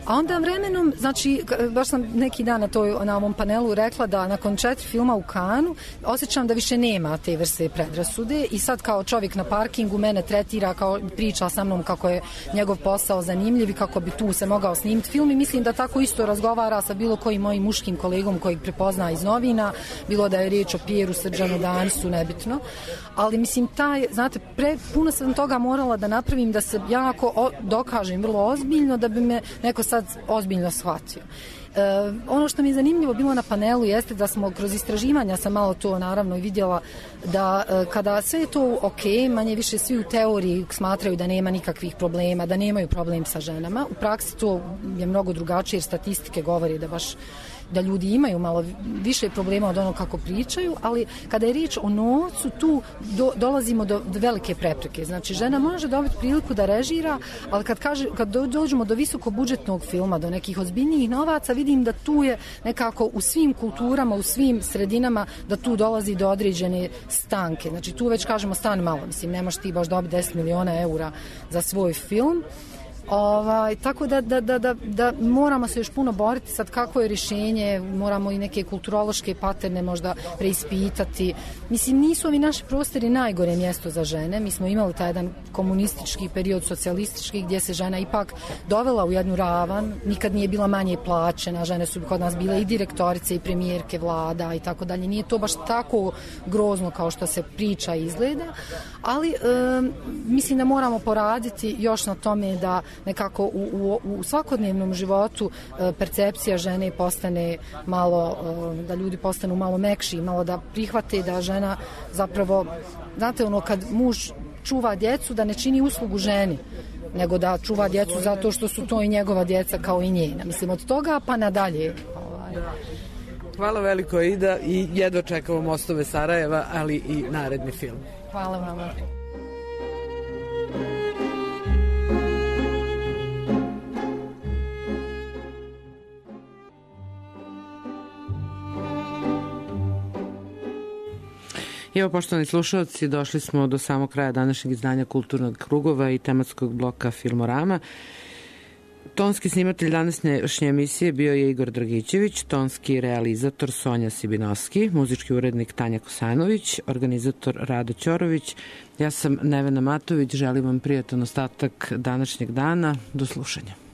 A onda vremenom, znači, baš sam neki dan na ovom panelu rekla da nakon 4 filma u Kanu osjećam da više nema te vrste predrasude i sad kao čovjek na parkingu mene tretira, kao priča sa mnom kako je njegov posao zanimljiv i kako bi tu se mogao snimiti film i mislim da tako isto razgovara sa bilo kojim mojim muškim kolegom kojeg prepozna iz novina, bilo da je riječ o Pijeru, Srđanu, Dansu, nebitno. Ali mislim, znate, puno sam toga morala da napravim da se jako dokažem vrlo ozbiljno da bi me neko sad ozbiljno shvatio. Ono što mi je zanimljivo bilo na panelu jeste da smo kroz istraživanja sam malo to naravno i vidjela da kada sve je to ok, manje više svi u teoriji smatraju da nema nikakvih problema, da nemaju problem sa ženama. U praksi to je mnogo drugačije jer statistike govori da baš da ljudi imaju malo više problema od onog kako pričaju, ali kada je riječ o novcu, tu dolazimo do velike prepreke. Znači, žena može dobiti priliku da režira, ali kad dođemo do visokobudžetnog filma, do nekih ozbiljnijih novaca, vidim da tu je nekako u svim kulturama, u svim sredinama, da tu dolazi do određene stanke. Znači, tu već kažemo stan malo, mislim, nemaš ti baš dobiti 10 miliona eura za svoj film. Tako da moramo se još puno boriti sad kako je rješenje, moramo i neke kulturološke paterne možda preispitati. Mislim, nisu ovi naši prostori najgore mjesto za žene. Mi smo imali taj jedan komunistički period, socijalistički, gdje se žena ipak dovela u jednu ravan, nikad nije bila manje plaćena, žene su kod nas bile i direktorice i premijerke vlada i tako dalje. Nije to baš tako grozno kao što se priča i izgleda, ali mislim da moramo poraditi još na tome da nekako u svakodnevnom životu percepcija žene postane malo, da ljudi postanu malo mekši, malo da prihvate da žena zapravo, znate ono kad muž čuva djecu da ne čini uslugu ženi, nego da čuva djecu zato što su to i njegova djeca kao i njena. Mislim, od toga pa nadalje. Hvala veliko, Ida, i jedva čekamo Mostove Sarajeva, ali i naredni film. Hvala vam. Evo, poštovani slušalci, došli smo do samog kraja današnjeg izdanja Kulturnog krugova i tematskog bloka Filmorama. Tonski snimatelj današnje emisije bio je Igor Dragićević, tonski realizator Sonja Sibinovski, muzički urednik Tanja Kosanović, organizator Rado Ćorović. Ja sam Nevena Matović, želim vam prijatan ostatak današnjeg dana. Do slušanja.